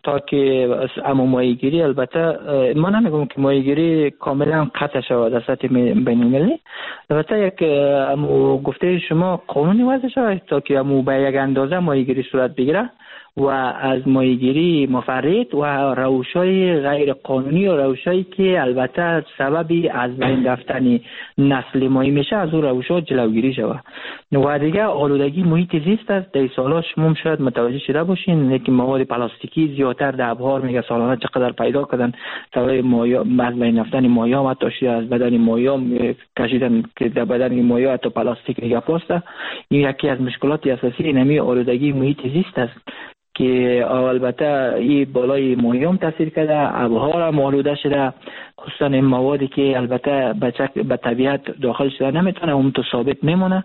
تا که اما ماهیگیری، البته ما نمیگم که ماهیگیری کاملا قطع شود در سطح بین المللی، البته یک گفته شما قانونی وضع شود تا که به یک اندازه ماهیگیری صورت بگیره و از ماهیگیری مفرط و روش‌های غیر قانونی و روش‌هایی که البته سببی از بین رفتن نسل ماهی میشه از اون روش‌ها جلوگیری شود. و دیگه آلودگی محیط زیست است. در سال‌ها شما شاید متوجه شده باشین که مواد پلاستیکی زیادتر در ابهار میگه سالانه چقدر پیدا کردن سبب ماهی از بین رفتن ماهی ها، حتی از بدن ماهی ها کشیدن که در بدن ماهی ها حتی پلاستیک دیگه پاسته. این یکی از مشکلات اساسی اینمی آلودگی محیط زیست است که البته این بالای ماهی هم تاثیر کرده، ابهار هم آلوده شده، خصوصا این موادی که البته به طبیعت داخل شده نمیتونه اون تو ثابت میمونه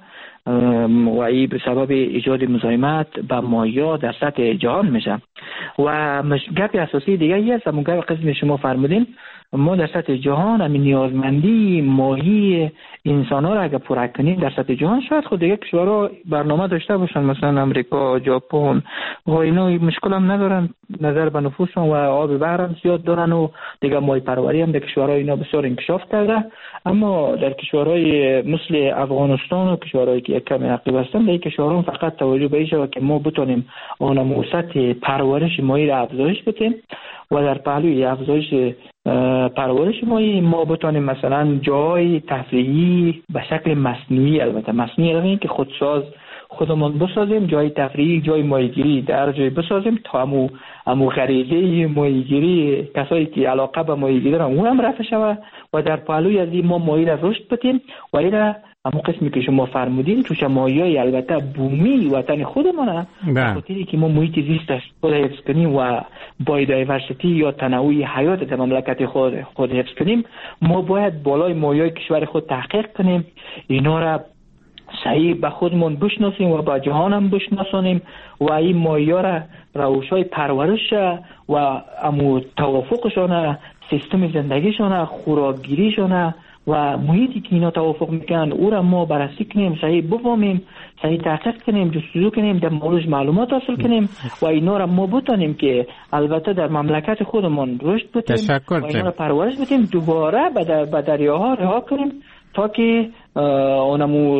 و این به سبب ایجاد مزاحمت به ماهی‌ها در سطح جهان میشه. و گپ اساسی دیگه ای است، همون گپ قسم شما فرمودین، ما در سطح جهان همین نیازمندی ماهی انسان‌ها را اگه پورا کنیم در سطح جهان، شاید خود دیگه کشورها برنامه داشته باشن، مثلا امریکا، ژاپن و اینا مشکل هم ندارن نظر به نفوسشون و آب بحر هم زیاد دارن و دیگه ماهی پروری هم در کشورهای اینا بسیار انکشاف کرده. اما در کشورهای مثل افغانستان و کشورهایی که کمی عقب هستن، در کشورها فقط توجه به این شود که ما بتونیم آن سطح پرورش ماهی را افزایش بدیم و در پهلوی افزایش پرورش ماهی ما بتونیم مثلا جای تفریحی به شکل مصنوعی، البته مصنوعی یعنی که خودساز خودمون بسازیم، جای تفریحی، جای ماهیگیری در جای بسازیم تا امو خریده ماهیگیری کسایی که علاقه به ماهیگیری دارن اون هم رفع شود و در پهلوی از این ما ماهی را رشد بدیم و این همون قسمی که شما فرمودین توش ماهیای البته بومی وطن خودمونه، خاطری که ما محیط زیست خود حفظ کنیم و بایودایورسیتی یا تنوع حیات در مملکت خود حفظ کنیم، ما باید بالای ماهیای کشور خود تحقیق کنیم، اینا را صحیح به خودمون بشناسیم و به جهان هم بشناسانیم و این ماهی‌ها را روش‌های پرورش و امو توافقشان، سیستم زندگیشان، خوراکگیریشان و محیطی که اینا توافق میکنن او را ما بررسی کنیم، صحیح بفهمیم، صحیح تحقیق کنیم، جستجو کنیم، در موردش معلومات حاصل کنیم و اینا را ما بتونیم که البته در مملکت خودمون رشد بدیم و اینا را پرورش بدیم، دوباره به دریاها رها کنیم تا که اونمو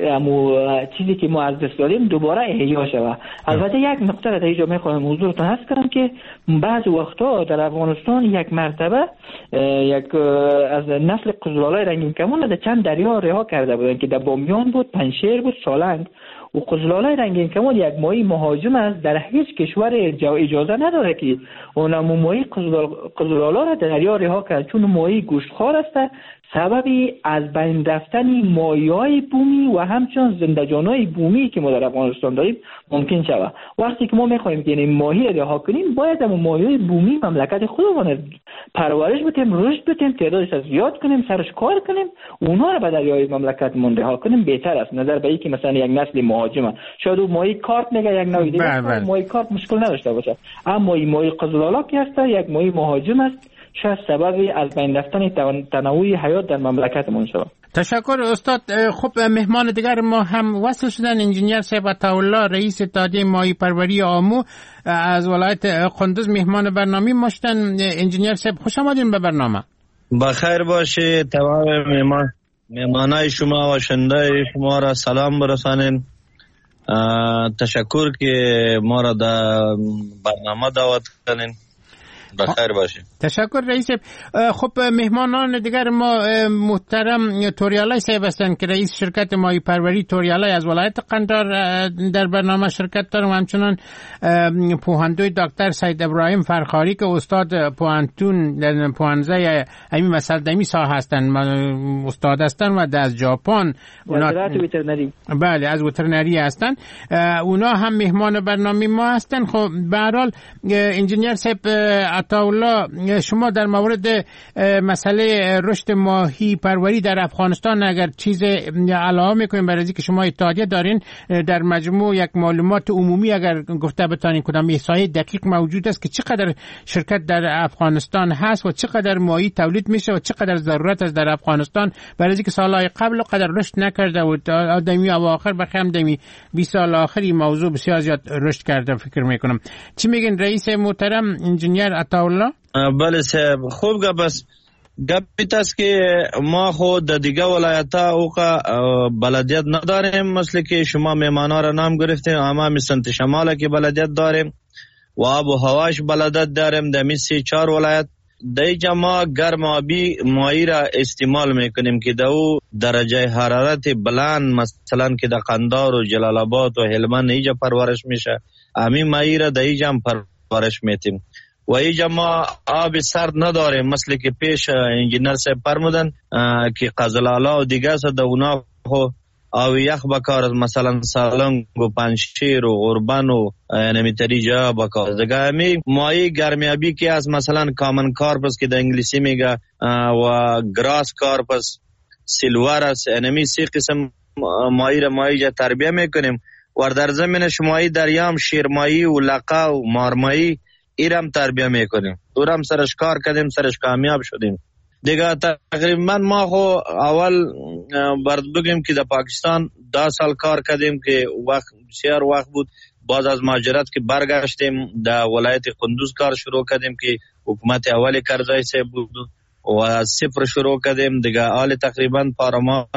چیزی که ما از دست دادیم دوباره احیا شود. البته یک نکته را در اینجا میخواهم حضورتون عرض کنم که بعض وقتا در افغانستان یک مرتبه یک از نسل قزلالای رنگین کمان در چند دریا رها کرده بودن که در بامیان بود، پنشیر بود، سالنگ. و قزلالای رنگین کمان یک ماهی مهاجم است، در هیچ کشور اجازه نداره که اونمو ماهی قزلالا را در دریا رها کرد، چون ماهی گوشتخوار است، سببی از بین رفتن ماهی‌های بومی و همچنین زنده‌جان‌های بومی که ما در افغانستان داریم ممکن شود. وقتی که ما می‌خوایم که این ماهی را رها کنیم، باید هم ماهی‌های بومی مملکت خودمون پرورش بدیم، رشد بدیم، تعدادش را زیاد کنیم، سرش کار کنیم، اونها را به دریای مملکتمون رها کنیم بهتر است، نظر به اینکه مثلا یک نسل مهاجم شاید او ماهی کارپ میگه یک نوع دیگه ماهی کارپ مشکل نداشته باشه، اما این ماهی قزلالا که هست یک ماهی مهاجم است، شاید سببی از بین رفتن تنوع حیات در مملکتمون شود. تشکر استاد. خب مهمان دیگر ما هم وصل شدن، انجینیر صاحب عطاالله رئیس اتحادیه ماهی پروری آمو از ولایت قندوز مهمان برنامه ما شدن. انجینیر صاحب خوش آمدین به برنامه. بخیر باشه. تمام مهمانای شما و شنونده شما را سلام برسانیم. تشکر که ما را در برنامه دعوت کردین. بخیر باشه. تشکر رئیس. خب مهمانان دیگر ما محترم توریالای صاحب هستند که رئیس شرکت ماهی پروری توریالای از ولایت قندهار در برنامه شرکت دارم، همچنان پوهندوی دکتر سید ابراهیم فرخاری که استاد پوهنتون در پوهنزه همین مسئله ساحه هستند، استاد هستند و از ژاپن بله از وترنری هستند، اونا هم مهمان برنامه ما هستند. خب به هر حال انجینیر صاحب عطاالله، شما در مورد مسئله رشد ماهی پروری در افغانستان اگر چیز علاوه میکنیم برای اینکه شما اتحادیه دارین، در مجموع یک معلومات عمومی اگر گفته بتانین کدام احصایه دقیق موجود است که چقدر شرکت در افغانستان هست و چقدر ماهی تولید میشه و چقدر ضرورت است در افغانستان، برای اینکه سالهای قبل قدر رشد نکرده و آدمی اواخر بخیم دمی 20 سال آخری موضوع بسیار زیاد رشد کرده فکر میکنم. چی میگن رئیس محترم انجینیر عطاالله؟ بله صاحب، خوب گپ است. گپ است که ما خود در دیگه ولایت‌ها اوقا بلدیت نداریم، مثل که شما میمانا را نام گرفتیم، اما مثل شمال که بلدیت داریم و آب و هواش بلدیت داریم. در میسی 4 ولایت دیجا ما گرم آبی ماهی را استعمال میکنیم که دو درجه حرارت بلند مثلا که در قندار و جلال آباد و هلمند ایجا پرورش میشه، امی ماهی را دیجا هم پرورش میتیم و ایجا ما آب سرد نداریم، مثل که پیش انجینر صاحب فرمودن که قزلالا و دیگه سا دونا خو آب یخ بکار، مثلا سالنگ و پنشیر و غربن و نمیتری جا بکار دیگه. امی ماهی گرمیابی که از مثلا کامن کارپس که در انگلیسی میگه و گراس کارپس، سیلور است، انمی 3 قسم ماهی را ماهی جا تربیه میکنیم و در زمینش ماهی دریام شیرماهی و لقا و مارماهی ایرم تربیه میکنیم. اورم سرش کار کردیم، سرش کامیاب شدیم دیگه. تقریبا ما خو اول برد بگیم که در پاکستان 10 سال کار کردیم که وقت بسیار وقت بود. باز از مهاجرت که برگشتیم در ولایت قندوز کار شروع کردیم که حکومت اولی کرزای صاحب بود و از صفر شروع کردیم دیگه. حال تقریبا پارما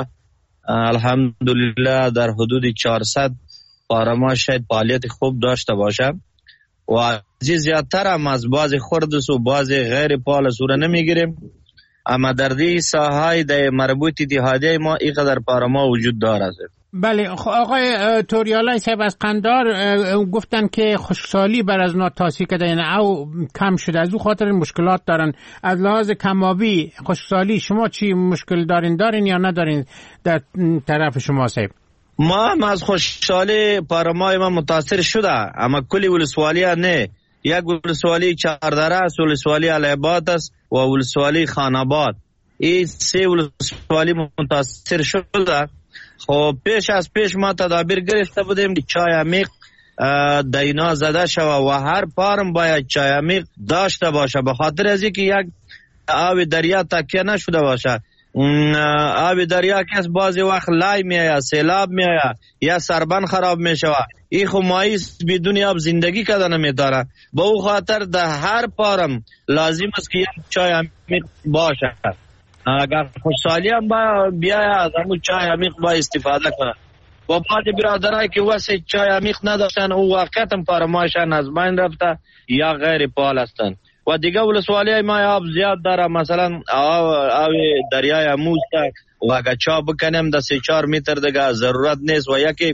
الحمدلله در حدود 400 پارما شاید فعالیت خوب داشته باشه و زیادتر هم از بعض خردس و بعض غیر فعال سوره نمیگیریم، اما در دی ساحای در مربوط اتحادیه ما اینقدر پارما وجود دارد. بله آقای توریالای صاحب از قندار گفتن که خشکسالی بر از ناتاسی کده، یعنی او کم شده، از او خاطر مشکلات دارن. از لحاظ کمابی خشکسالی شما چی مشکل دارین یا ندارین در طرف شما صاحب؟ ما هم از خشکسالی پارمای ما متاثر شده، اما کلی ولسوالی ها نه. یک ولسوالی چهاردره است، ولسوالی العباد است و ولسوالی خاناباد. این 3 ولسوالی متاثر شده. خب پیش ما تدابیر گرفته بودیم که چای عمیق دینا زده شوه و هر پارم باید چای عمیق داشته باشه، به خاطر از اینکه یک آب دریا تکیه نشده باشه. آب دریا که از بعضی وقت لای میآید، سیلاب میآید یا سربن خراب میشوه، این خو ماهی بدون آب زندگی کده نمیتاره. به او خاطر در هر پارم لازم است که یک چای عمیق باشه. اگر خوشحالی هم بیاید از همون چای عمیق با استفاده کنه. و بعض برادرایی که واسه چای عمیق نداشتن او واقعیت هم پارمایشان از بین رفته یا غیر فعال هستند. و دیگه ولسوالی ما آب زیاد داره، مثلا آب دریای اموز و اگر چا بکنیم در 3-4 متر دیگه ضرورت نیست. و یکی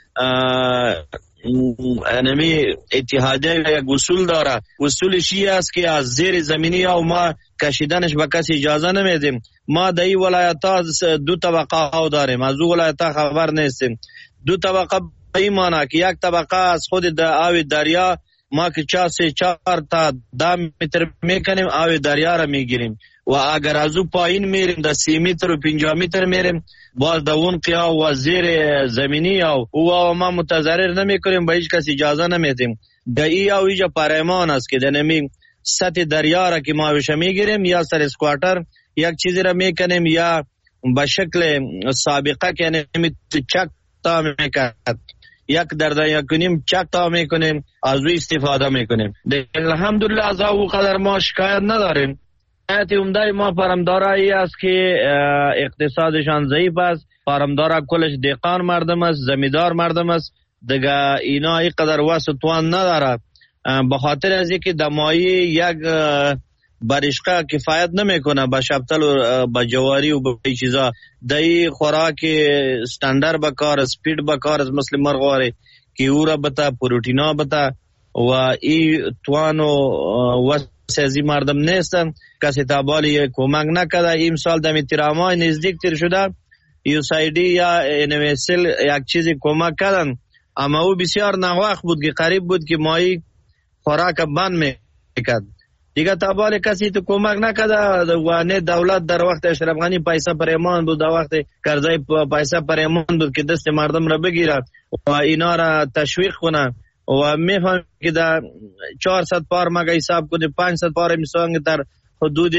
انمی اتحادیه یک اصول داره، اصولش این است که از زیر زمینی و ما کشیدنش به کسی اجازه نمیدیم. ما در این ولایت ها 2 طبقه ها داریم، از او ولایت ها خبر نیستیم. 2 طبقه به این معنی که یک طبقه از خود آب دریا ما که 4 تا 10 متر میکنیم آب دریا را میگیریم و اگر از او پایین میریم در 30 متر و 50 متر میریم باز در اون قیا و زیر زمینی و ما متضرر نمیکنیم، به هیچ کس اجازه نمیدیم. در ای او ایجا پریمان است که در نمی سطح دریا را که ما بشه میگیریم یا سر اسکواتر یک چیزی را میکنیم یا به شکل سابقه که نمی چک تا میکرد یک در کنیم چک تا میکنیم از او استفاده میکنیم. الحمدلله از او قدر ما شکایت نداریم. شکایت عمده ما پرمدارایی است که اقتصادشان ضعیف است. پرمدارا کلش دهقان مردم است، زمیندار مردم است دیگه. اینا این قدر واسه توان نداره، به خاطر از اینکه دمایی یک برشقه کفایت نمیکنه به شبتل و به جواری و به چیزا. دایی خوراک استاندر بکار، سپید بکار از مثل مرغواری که او را بتا پروتینا بتا و ای توان و وسیزی مردم نیستن. کسی تابالی کمک نکده. این سال دمی تیرامای نزدیک تیر شده، یوسایدی یا انویسل یک چیزی کمک کردن، اما او بسیار ناوقت بود که قریب بود که مایی خوراک بند میکرد. دیگه تابال کسی تو کمک نکرده و نه دولت در وقت اشرف غنی پیسه پریمان بود، در وقت کرزی پیسه پریمان بود که دست مردم را بگیره و اینا را تشویق کنه و میفهم که در 400 پار مگه حساب کنه 500 پار میسانگ در حدود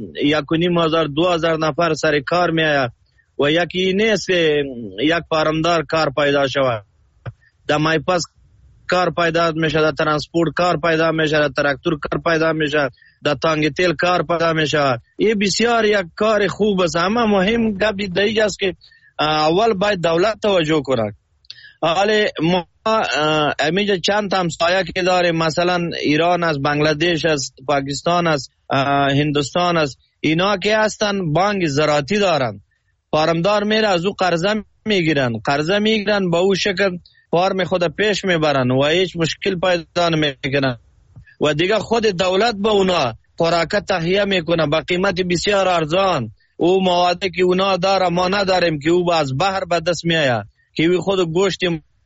1,500-2,000 نفر سر کار میآید و یکی نیست که یک پارمدار کار پیدا شود، در مایپاس کار پیدا میشه، در ترانسپورت کار پیدا میشه، در تراکتور کار پیدا میشه، در تانگ تیل کار پیدا میشه. این بسیار یک کار خوب است، اما مهم گپی دیگه است که اول باید دولت توجه کنه. حالا ما امیجا چند همسایه که داریم، مثلا ایران است، بنگلادش است، پاکستان است، هندوستان است، اینا که هستن بانک زراعتی دارن، فارمدار میره از او قرضه میگیرن با او شکل فارم خود پیش میبرن و هیچ مشکل پیدا نمیکنن و دیگه خود دولت با اونا خوراک تهیه میکنه با قیمت بسیار ارزان. او موادی که اونا داره ما نداریم که او از بحر به دست میآید، که خود گوشت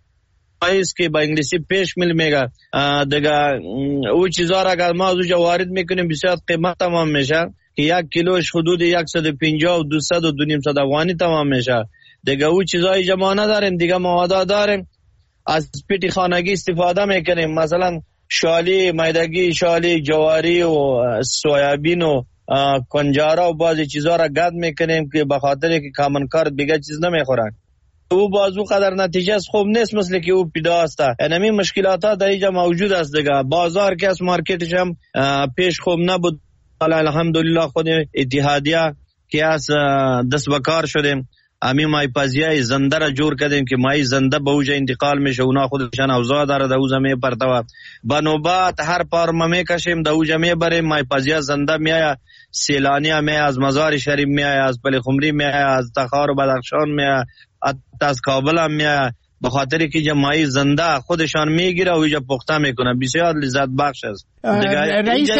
مایز که با انگلیسی پیش میل میگه دیگه او چیزا را اگر ما از اوجا وارد میکنیم بسیار قیمت تمام میشه که 1 کیلوش حدود 150 و 200 و 200 افغانی تمام میشه. دیگه او چیزای جمع نداریم، دیگه مواد داریم از پیتی خانگی استفاده میکنیم، مثلا شالی میدگی، شالی جواری و سویابین و کنجارا و بعضی چیزا را گد میکنیم که به خاطر که کامنکار دیگه چیز نمیخورن. او بازو قدر نتیجه خوب نیست مثل که او پیدا است. اینمی مشکلات ها در اینجا موجود است دیگه. بازار که از مارکتش هم پیش خوب نبود، الحمدلله خود اتحادیه که از دست بکار شدیم، امی مای پزیای زنده را جور کردیم که مای زنده به اوجا انتقال میشه، اونا خودشان اوضاع داره در اوجا میپرتوه بنوبت هر پارما میکشیم در اوجا میبریم، مای پزیا زنده میآید، سیلانی هم از مزار شریف میآید، از پل خمری میآید، از تخار و بدخشان میآید، از کابل هم میآید، به خاطر که جمعی زنده خودشان میگیره و اوجا پخته میکنه، بسیار لذت بخش است. رئیس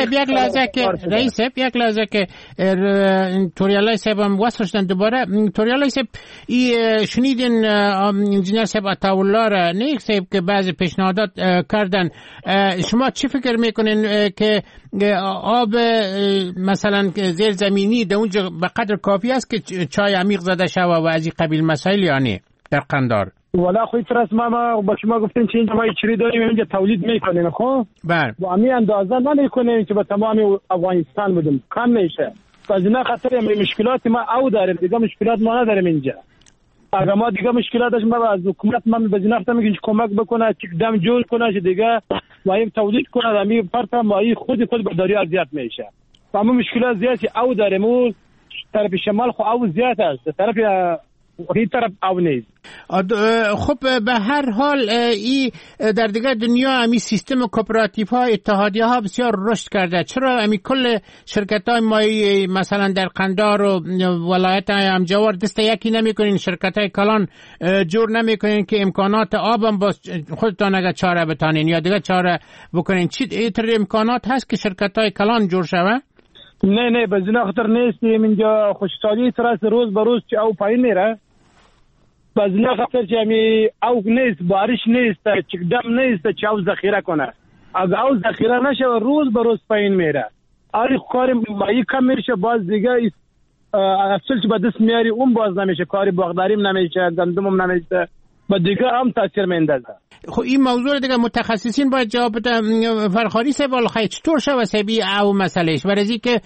یک لحظه که توریالای صاحب هم وصل شدن دوباره. توریالای صاحب شنیدین انجینر صاحب عطاالله را نیک صاحب که بعضی پیشنهادات کردن، شما چی فکر میکنین که آب مثلا زیر زمینی در اونجا به قدر کافی است که چای عمیق زده شوه و از این قبیل مسائل یا نه در قندار؟ والا خوی ترس ما با شما گفتیم که اینجا ما چری داریم اینجا تولید میکنیم، خب بله با امی اندازه نمیکنیم که با تمام افغانستان بدیم، کم میشه. از این خاطر مشکلات ما او داریم، دیگه مشکلات ما نداریم اینجا. اگر ما دیگه مشکلاتش ما از حکومت ما به جناختم میگیم کمک بکنه، دم جور کنه که دیگه ما تولید کنه، امی فرط ما خود به داری ارزیات میشه. اما مشکلات زیادی او داریم، او طرف شمال خو او زیاد است، طرف این طرف او نیست. خب به هر حال ای در دیگه دنیا امی سیستم کوپراتیو ها اتحادیه ها بسیار رشد کرده، چرا امی کل شرکت های مایی مثلا در قندار و ولایت همجوار دست یکی نمی کنین، شرکت های کلان جور نمی کنین که امکانات آبم باز خودتان اگر چاره بتانین یا دیگه چاره بکنین؟ چی ایتر امکانات هست که شرکت های کلان جور شوه؟ نه به زنا خطر نیستیم اینجا، خوشحالی تراس روز به روز که او پایین میره، به زنا خطر که همی او نیست، بارش نیست، چکدم نیست که او ذخیره کنه، اگه او ذخیره نشه روز به روز پایین میره، آری کاری مایی کم میشه، باز دیگه اصل که به دست میاری اون باز نمیشه، کاری باغداریم نمیشه، گندمم نمیشه، با دیگه هم تاثیر میندازه. خب این موضوع دیگه متخصصین باید جواب بدن. فرخاری صاحب والله چطور شو سبی او مسئلهش؟ برای که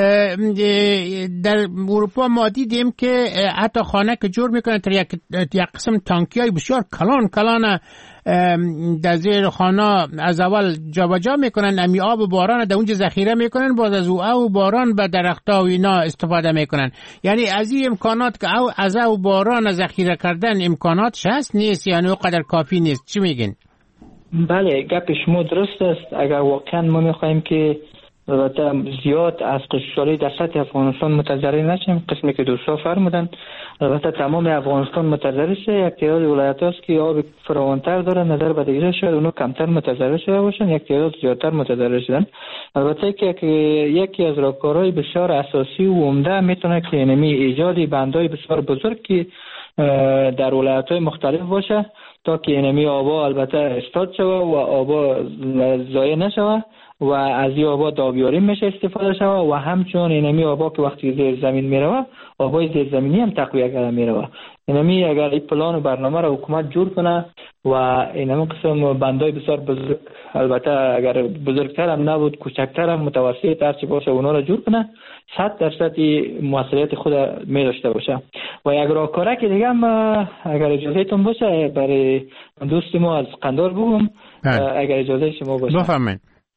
در اروپا ما دیدیم که حتی خانه که جور میکنه در یک قسم تانکیای بسیار کلان در زیر خانه از اول جابجا میکنن، امی آب باران در اونجا ذخیره میکنن، بعد از او باران به درخت‌ها و اینا استفاده میکنن. یعنی از این امکانات که از او باران ذخیره کردن امکاناتش هست نیست، یعنی اونقدر کافی نیست. چی میگین؟ بله گپ شما درست است. اگر واقعا ما میخوایم که زیاد از خوشحالی در سطح افغانستان متضرر نشیم، قسمی که دوستا فرمودن البته تمام افغانستان متضرر شه، یک تعداد ولایت هست که آب فراوانتر داره، نظر به دیگه شاید اونو کمتر متضرر شده باشن، یک تعداد زیادتر متضرر شدن. البته که یکی از راهکارهای بسیار اساسی و عمده میتونه که اینمی ایجاد بندهای بسیار بزرگ که در ولایت‌های مختلف باشه تا که اینمی آبا البته استاد شوه و آبا ضایع نشوه و از این آبا دابیاری میشه استفاده شود و همچون اینمی آبا که وقتی زیر زمین میروه آبای زیر زمینی هم تقویه کرده میروه. اینمی اگر این پلان و برنامه را حکومت جور کنه و اینمی قسم بندای بسیار بزرگ، البته اگر بزرگتر هم نبود کوچکتر هم متوسط هرچی باشه اونا را جور کنه 100% موثریت خود می داشته باشه. و یک راهکاره که دیگه هم اگر اجازه تون باشه برای دوست ما از قندار بگم اگر اجازه شما باشه بفرمایید.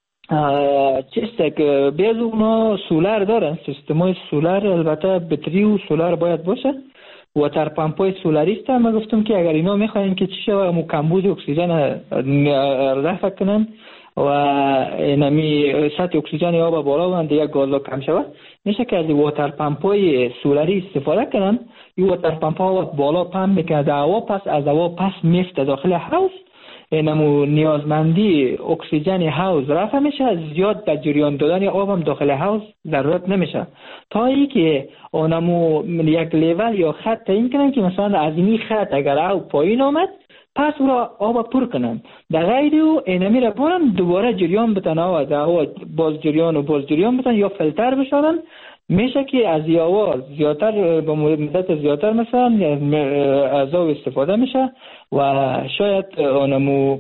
چیسته که بیز اونا سولار دارن، سیستمای سولار، البته بطری و سولار باید باشه. واتر پمپای سولاریست هم گفتم که اگر اینا میخواین که چی شوه مو کمبود اکسیژن رفع کنن و اینمی سطح اکسیژن آب بالا و دیگه گازا کم شود، میشه که از واتر پمپای سولاری استفاده کنن. این واتر پمپ ها بالا پمپ میکنه هوا، پس از هوا پس میفته داخل هاوس، اینمو نیازمندی اکسیژن هاوس رفع میشه، زیاد به جریان دادن آب هم داخل هاوس ضرورت نمیشه تا ای که اونمو یک لیول یا خط تعیین کنن که مثلا از این خط اگر آب پایین آمد پس او را آب پر کنن، در غیر او اینمی را برن دوباره جریان بتن آب باز جریان بتن یا فیلتر بشارن، میشه که از هوا زیادتر با مدت زیادتر مثلا از آب استفاده میشه و شاید اونمو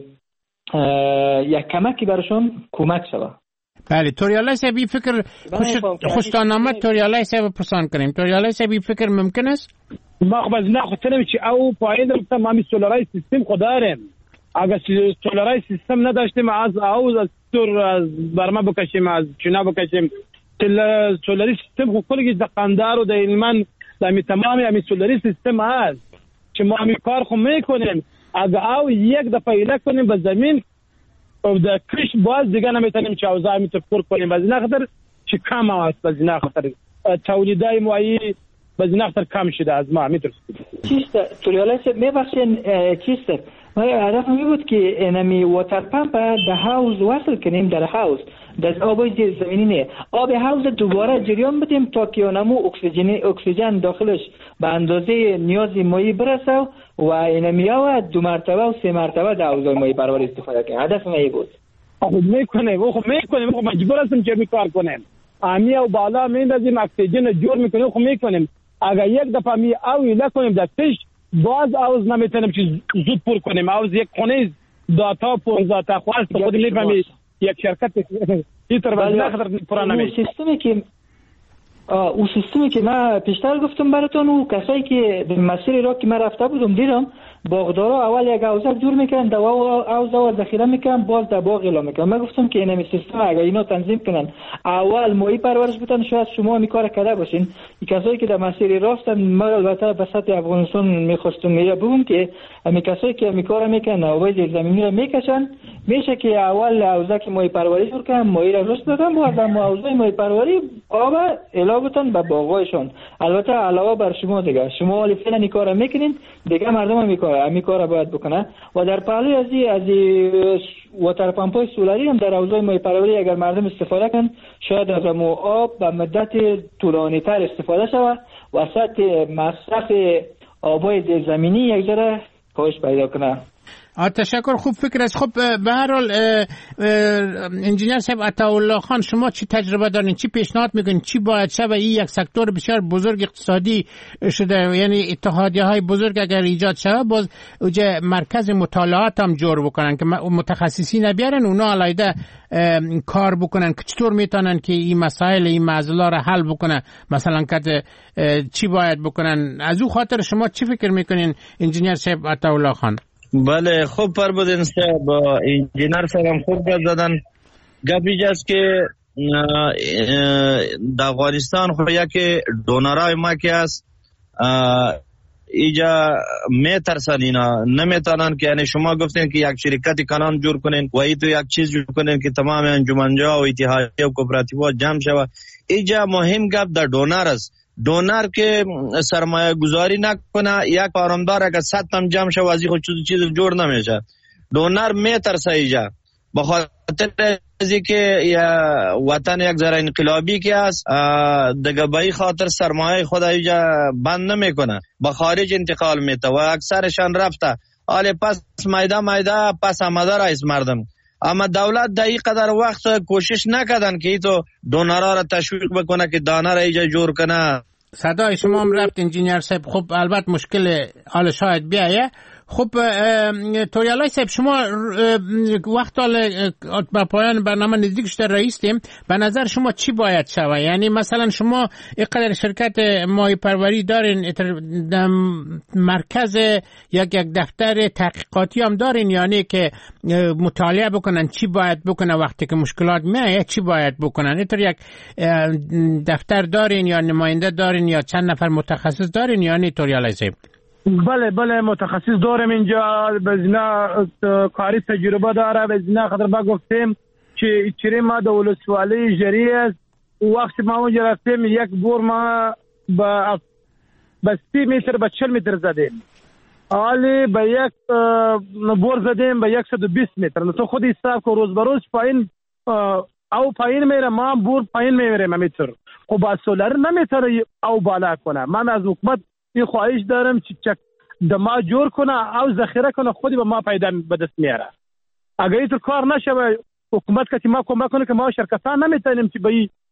یک کمکی برشون کمک شود. بله توریالای صاحب فکر خوشتان آمد توریالای صاحب پرسان کنیم. توریالای صاحب فکر ممکن است؟ ما خب از نخوتنم چی او پایین دارم ما می سولارای سیستم خود داریم. اگر سولارای سیستم نداشتیم از تور از برما بکشیم از چنا بکشیم سولاری سیستم خود کلی در قندار و در علمان در تمامی همی سولاری سیستم هست که ما همی کار خود میکنیم. اگر او یک دفعه ایله کنیم به زمین و در کش باز دیگه نمیتونیم چه اوضاع همی تفکر کنیم. از این خطر چه کم هست، از این خطر تولیدای موایی از این خطر کم شده از ما میترسیم. چیسته توریالای سب میبخشین چیسته ما هدف می بود که اینمی واتر پمپ در هاوس وصل کنیم، در هاوس در آب زیر زمینی آب هاوس دوباره جریان بدیم تا که اونمو اکسیژن داخلش به اندازه نیاز مایی برسه و اینمی ها 2 مرتبه و 3 مرتبه در حوض مایی برابر استفاده کنیم. هدف می بود. خب میکنیم خب مجبور هستیم که میکار کنیم. امی او بالا میندازیم اکسیژن جور میکنیم. خب میکنیم اگر یک دفعه می اوی نکنیم در پیش باز آوز نمیتونیم چیز زود پر کنیم. آوز یک خونه داتا پر داتا خواست خود میفهمی یک شرکت اینطور وضعیت خطر پر نمیشه. او سیستمی که من پیشتر گفتم براتون و کسایی که در مسیر را که من رفته بودم دیدم باغدارا اول یک حوضه جور میکنن دوا حوضه و ذخیره میکنن باز در باغ اعلام میکنن. من گفتم که این سیستم اگر اینا تنظیم کنن اول ماهی پرورش بتن شاید شما می کار کرده باشین. کسایی که در مسیر راستن ما البته به سطح افغانستان میخواستم بگم که امی کسایی که می کار میکنن آبای زیر زمینی را میکشن میشه که اول حوضه که ماهی پروری جور کنن ماهی را رشد بدن باز در حوضه ماهی پروری آب اعلام بتن به باغایشون. البته علاوه بر شما دیگه شما ولی فعلا این کارا میکنین دیگه مردم هم این کارا باید بکنه و در پهلوی از واتر پمپای سولاری هم در حوضه ماهی پروری اگر مردم استفاده کنن شاید از آب به مدت طولانی تر استفاده شود و سطح مصرف آبای زیر زمینی یک ذره کاهش پیدا کنه. تشکر، خوب فکر است. خب به هر حال انجینیر صاحب عطاالله خان شما چی تجربه دارین، چی پیشنهاد میکنین، چی باید شه؟ این یک سکتور بسیار بزرگ اقتصادی شده، یعنی اتحادیه های بزرگ اگر ایجاد شه باز اوجا مرکز مطالعات هم جور بکنن که متخصصین بیارن اونا علیده کار بکنن که چطور میتونن که این مسائل این معضله را حل بکنن، مثلا که چی باید بکنن. از او خاطر شما چی فکر میکنین انجینیر صاحب عطاالله خان؟ بله خوب فرمودین صاحب، انجینیر صاحب هم خوب گپ زدن. گپ اینجاست که در افغانستان خو یکی دونرای ما که هست اینجا میترسن، اینا نمیتونن که یعنی شما گفتین که یک شرکت کنان جور کنین و ای تو یک چیز جور کنین که تمام انجمنجا و اتحادیه و کوپراتیوها جمع شود. اینجا مهم گپ در دونر است. دونر که سرمایه گذاری نکنه یک کارمدار اگر 100 تام جمع شه وازی خود چیز جور نمیشه. دونر میترسه اینجا بخاطر ازی که وطن یک ذره انقلابی که است دیگه به این خاطر سرمایه خود اینجا بند نمیکنه، به خارج انتقال میته و اکثرشان رفته. حالا پس میده پس آمده رئیس مردم اما دولت در این قدر وقت کوشش نکردن که تو دونرها را تشویق بکنه که دانه را ایجا جور کنه. صدای شما هم رفت انجینیر صاحب. خب البته مشکل حال شاید بیایه. خب توریالای صاحب، شما وقت با پایان برنامه نزدیک شده رئیسیم، به نظر شما چی باید شود؟ یعنی مثلا شما اینقدر شرکت ماهی پروری دارین، مرکز یک دفتر تحقیقاتی هم دارین، یعنی که مطالعه بکنن چی باید بکنن وقتی که مشکلات میایه، چی باید بکنن. اینطور یک دفتر دارین یا نماینده دارین یا چند نفر متخصص دارین؟ یعنی توریالای صاحب بله متخصص دارم اینجا، بزنا کاری تجربه داره. بزنا خاطر با گفتیم که چیری ما در ولسوالی جری است، وقتی ما اونجا رفتیم یک بور ما با 30 متر به 40 متر زدیم، حالی به یک بور زدیم به 120 متر. تو خود حساب که روز به روز پایین او پایین میره، ما بور پایین میریم متر. خب با سولر نمیتونه او بالا کنه. من از حکومت این خواهش دارم که دما جور کنه او ذخیره کنه، خودی به ما پیدا به دست میاره. اگر اینطور کار نشه حکومت که ما کمک کنه که ما شرکتان نمیتونیم که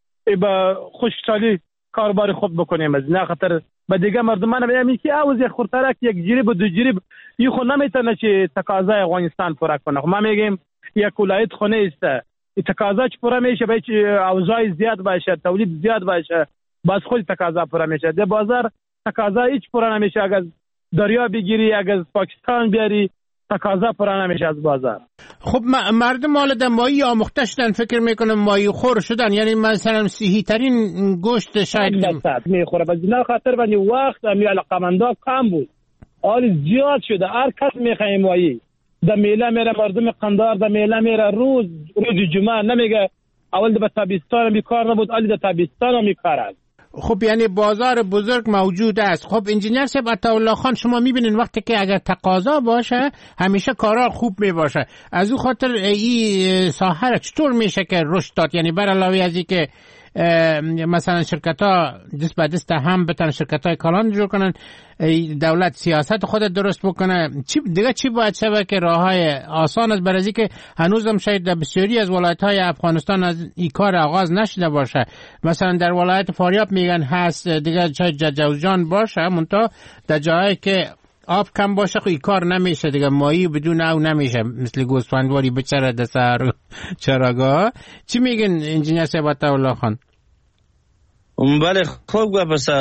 به خوشحالی کاربار خود بکنیم. از نه خاطر به دیگه مردمان میگم که اوز یک خورترک یک جریب و دو جریب این خود نمیتونه که تقاضای افغانستان پورا کنه. ما میگیم یک ولایت خونه است، این تقاضا چه پورا میشه باید اوضاع زیاد باشه، تولید زیاد باشه، باز خود تقاضا پورا میشه. در بازار تقاضا هیچ پورا نمیشه. اگر دریا بگیری، اگر از پاکستان بیاری، تقاضا پورا نمیشه از بازار. خب مردم مال ماهی آموخته شدن، فکر میکنم ماهی خور شدن، یعنی مثلا صحی ترین گوشت شاید میخوره. بس نه خاطر بنی وقت امی علاقمندا کم بود، حال زیاد شده، هر کس میخواد ماهی. در میله میره مردم قندار، در میله میره روز جمعه، نمیگه اول در تابستان بیکار نبود، حالی در تابستان میکارد. خب یعنی بازار بزرگ موجود است. خب انجینیر صاحب عطاالله خان، شما میبینین وقتی که اگر تقاضا باشه همیشه کارا خوب میباشه. از او خاطر این ساحه چطور میشه که رشد داد؟ یعنی بر علاوه از این که مثلا شرکت ها دست به دست هم بتن شرکت های کلان جور کنن، دولت سیاست خود درست بکنه، چی باید شود که راه های آسان است؟ برای که هنوز هم شاید در بسیاری از ولایت های افغانستان از این کار آغاز نشده باشه. مثلا در ولایت فاریاب میگن هست، دیگه شاید جوزجان باشه، منتها در جایی که آب کم باشه خو این کار نمیشه دیگه، ماهی بدون او نمیشه، مثل گوسفندواری بچره در سر چراگاه. چی میگن انجینیر صاحب عطاالله خان؟ بله خوب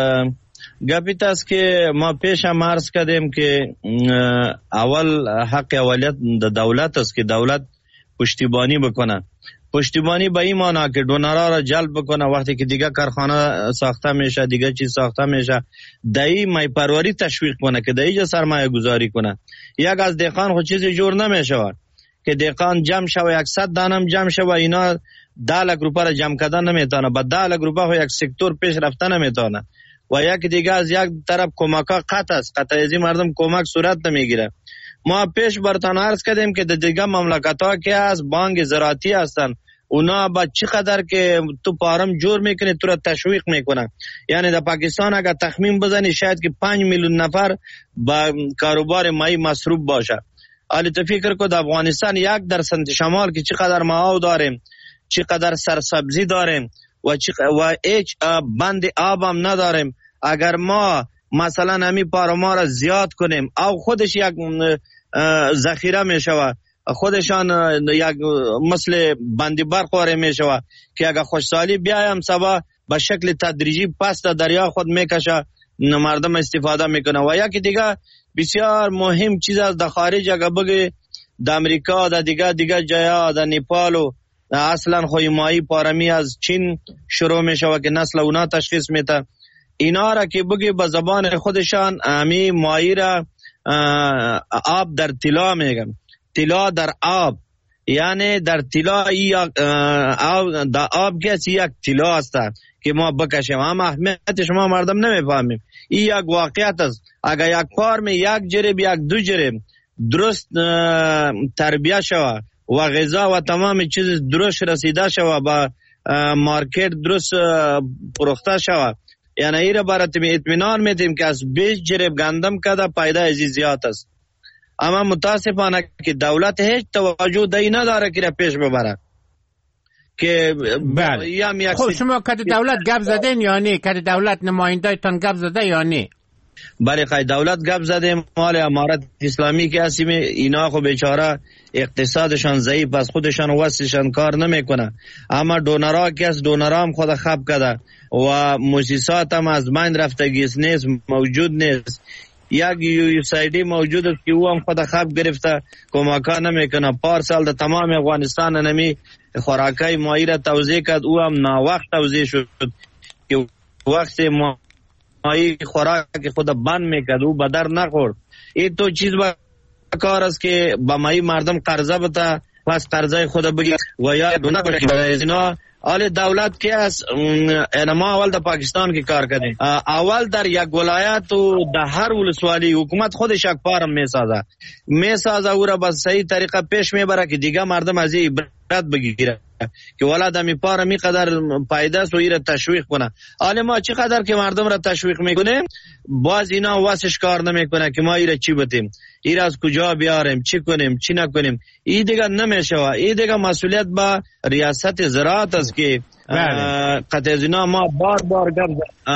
گپیت است که ما پیش هم عرض کردیم که اول حق اولیت دولت است که دولت پشتیبانی بکنه. پشتیبانی به این معنی که دونرها را جلب بکنه، وقتی که دیگه کارخانه ساخته میشه، دیگه چیز ساخته میشه، دایی ماهی پروری تشویق کنه که دایی جا سرمایه گذاری کنه. یک از دهقان خود چیزی جور نمیشه که دهقان جمع شوه 100 دانم جمع شوه، اینا 10 لک روپا را جمع کردن نمیتونه، با 10 لک روپا خو یک سکتور پیش رفتن نمیتونه. و یک دیگه از یک طرف کمکا قطع است، قطع ازی مردم کمک صورت نمیگیره. ما پیش برتان عرض کردیم که دیگه مملکت ها که از بانک زراعتی هستن، اونا با چی قدر که تو پارم جور میکنی تو را تشویق میکنن. یعنی در پاکستان اگر تخمین بزنی شاید که 5 میلیون نفر با کاروبار ماهی مصروف باشه. حالی تو فکر کو در افغانستان 1% شمال که چی قدر ماهو داریم، چی قدر سرسبزی داریم و هیچ بند آب هم نداریم. اگر ما مثلا همی پارما را زیاد کنیم او خودش یک ذخیره میشود، خودشان یک مثل بندی برخواره میشود که اگر خوشسالی بیایم سبا به شکل تدریجی پس دریا خود میکشه، مردم استفاده میکنه. و یکی دیگه بسیار مهم چیز از در خارج اگر بگی در امریکا، در دیگه جایا، در نیپال و اصلا خوی ماهی پارمی از چین شروع میشود که نسل اونا تشخیص میده. اینا را که بگی به زبان خودشان امی ماهی را آب در طلا میگن، طلا در آب، یعنی در طلا در آب کسی یک طلا است که ما بکشیم. اما اهمیت شما مردم نمیفهمیم. این یک واقعیت است. اگر یک فارم یک جریب یک دو جریب درست تربیه شود و غذا و تمام چیز درست رسیده شود، با مارکت درست پروخته شود، یعنی این را برای اطمینان میدیم که از 20 جریب گندم کده پیدا ازی زیاد است. اما متاسفانه که دولت هیچ توجه دایی نداره که پیش ببره. که بله. خب شما که دولت گپ زدین یا نه؟ که دولت نماینده‌تان گپ زده یا نه؟ بله خیلی دولت گپ زده. مال امارت اسلامی که هستیم اینا خب بیچاره اقتصادشان ضعیف است، خودشان واسشان کار نمیکنه. اما دونرها که است دونرها هم خود خب کرده و مؤسسات هم از بین رفتگی نیست، موجود نیست. یک USAID موجود است که او هم خود خب گرفته، کمکا نمیکنه. پارسال در تمام افغانستان نمی خوراکای مایی را توزیع کرد، او هم ناوقت توزیع شد که وقت مایی خوراک خود بند میکرد او بدر نخورد. این تو چیز با کار است که با مایی مردم قرضه بده پس قرضه خود بگیر و یا دونه اینا. حال دولت که است ما اول در پاکستان که کار کردیم، اول در یک ولایت و در هر ولسوالی حکومت خودش یک پارم میسازه او را با صحیح طریقه پیش میبره که دیگه مردم از این عبرت بگیره که ولاد می پارم می قدر پایداست و این را تشویق کنه. حال ما چی قدر که مردم را تشویق میکنیم باز اینا واسش کار نمیکنه که ما این را چی بتیم، این را از کجا بیاریم، چی کنیم چی نکنیم. این دیگه نمیشه. این دیگه مسئولیت با ریاست زراعت است که قطع از اینا ما بار گپ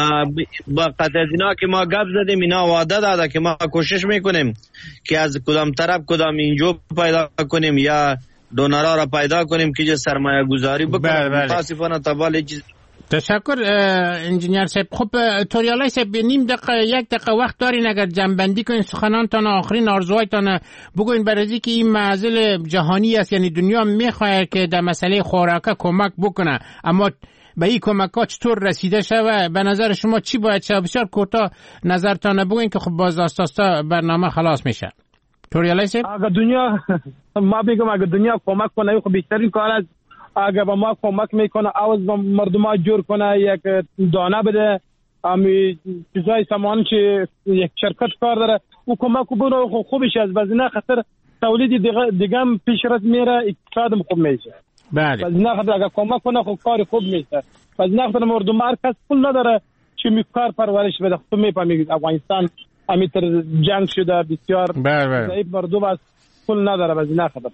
با قطع از اینا که ما گپ زدیم اینا وعده داده که ما کوشش میکنیم که از کدام طرف کدام اینجا پیدا کنیم یا دونرها را پیدا کنیم که جه سرمایه گذاری بکنیم. متاسفانه تبال چیز. تشکر انجینیر صاحب. خب توریالای صاحب نیم دقیقه یک دقیقه وقت دارین اگر جنبندی کنین سخنانتان آخرین آرزوهایتان بگوین برای که این معضل جهانی است، یعنی دنیا میخواد که در مسئله خوراک کمک بکنه اما به این کمک ها چطور رسیده شود؟ به نظر شما چی باید شود؟ بسیار کوتاه نظرتان بگوین که خب باز آستاستا برنامه خلاص میشه. توریالای صاحب اگر دنیا ما بگم اگر دنیا کمک کنه خب بهترین کار است. اگر به ما کمک میکنه آواز با مردم ها جور کنه، یک دانه بده، امی چیزای سامان که یک شرکت کار داره او کمک بکنه خوبش است. باز نه خاطر تولید دیگه هم پیش رفت میره، اقتصادم خوب میشه. بله. باز نه خاطر اگر کمک کنه خب کار خوب میشه. باز نه خاطر مردم هر کس پول نداره چه میکار پرورش بده. خب میفهمید افغانستان امیتر جنگ شده بسیار ضعیف مردم است، پول نداره. باز نه خاطر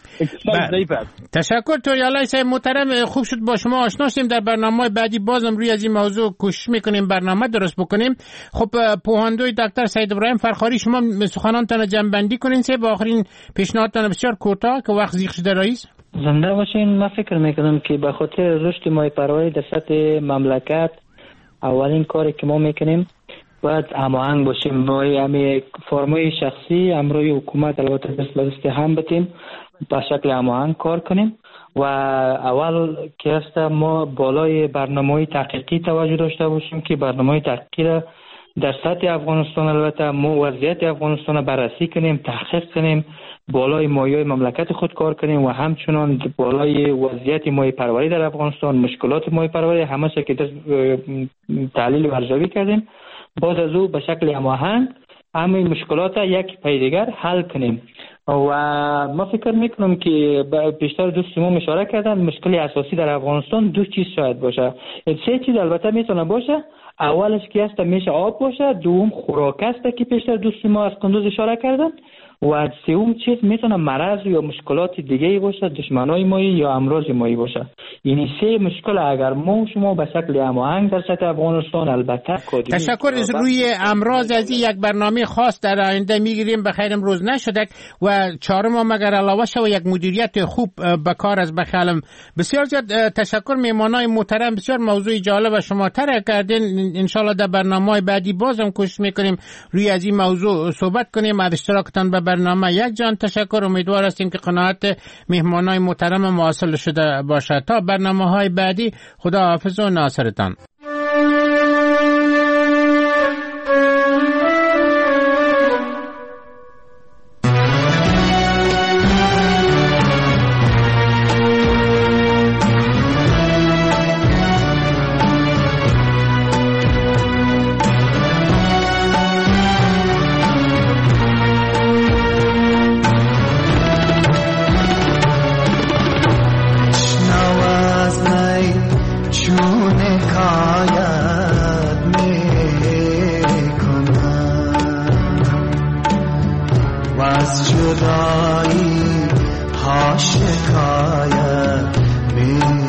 تشکر توریالای صاحب محترم. خوب شد با شما آشنا شدیم. در برنامه بعدی بازم روی از این موضوع کوشش میکنیم برنامه درست بکنیم. خب پوهاندوی دکتر سید ابراهیم فرخاری شما سخنانتان جنبندی کنین با آخرین پیشنهادتان بسیار کوتاه که وقت زیغ شده رئیس. زنده باشین. من فکر میکنم که به خاطر رشد ماهی پروری در سطح مملکت اولین کاری که ما میکنیم باید هماهنگ باشیم با همه فرمای شخصی امروی حکومت البته دست به دست هم بتیم به شکل هماهنگ کار کنیم و اول که است ما بالای برنامه‌های تحقیقی توجه داشته باشیم که برنامه‌های تحقیقی را در سطح افغانستان البته ما وضعیت افغانستان را بررسی کنیم، تحقیق کنیم، بالای مایه‌های مملکت خود کار کنیم و همچنان بالای وضعیت ماهی پروری در افغانستان، مشکلات ماهی پروری همه چیز که تحلیل و ارزیابی کردیم باز از او به شکل هماهنگ همه مشکلات یک پای دیگر حل کنیم. و ما فکر میکنم که بیشتر دوست ما اشاره کردن مشکل اساسی در افغانستان دو چیز شاید باشه. سه چیز البته میتونه باشه. اولش که است میشه آب باشه، دوم خوراک است که بیشتر دوست ما از قندوز اشاره کردن و سوم چیز میتونه مرض یا مشکلات دیگه باشه، دشمنای مایی یا امراض مایی باشه. یعنی سه مشکل اگر ما شما به شکل هماهنگ در سطح افغانستان البته تشکر. روی امراض از یک برنامه خاص در آینده میگیریم. بخیر امروز نشده و چهارم مگر علاوه شو یک مدیریت خوب به کار از بخیالم. بسیار زیاد تشکر میمانای محترم. بسیار موضوع جالب شما طرح کردین. انشالله در برنامه بعدی بازم کوشش میکنیم روی از این موضوع صحبت کنیم. از اشتراکتان به برنامه یک جان تشکر. امیدوار هستیم که قناعت مهمانای محترم واصل شده باشد. تا برنامه‌های بعدی خدا حافظ و ناصرتان. از جدایی ها شکایت می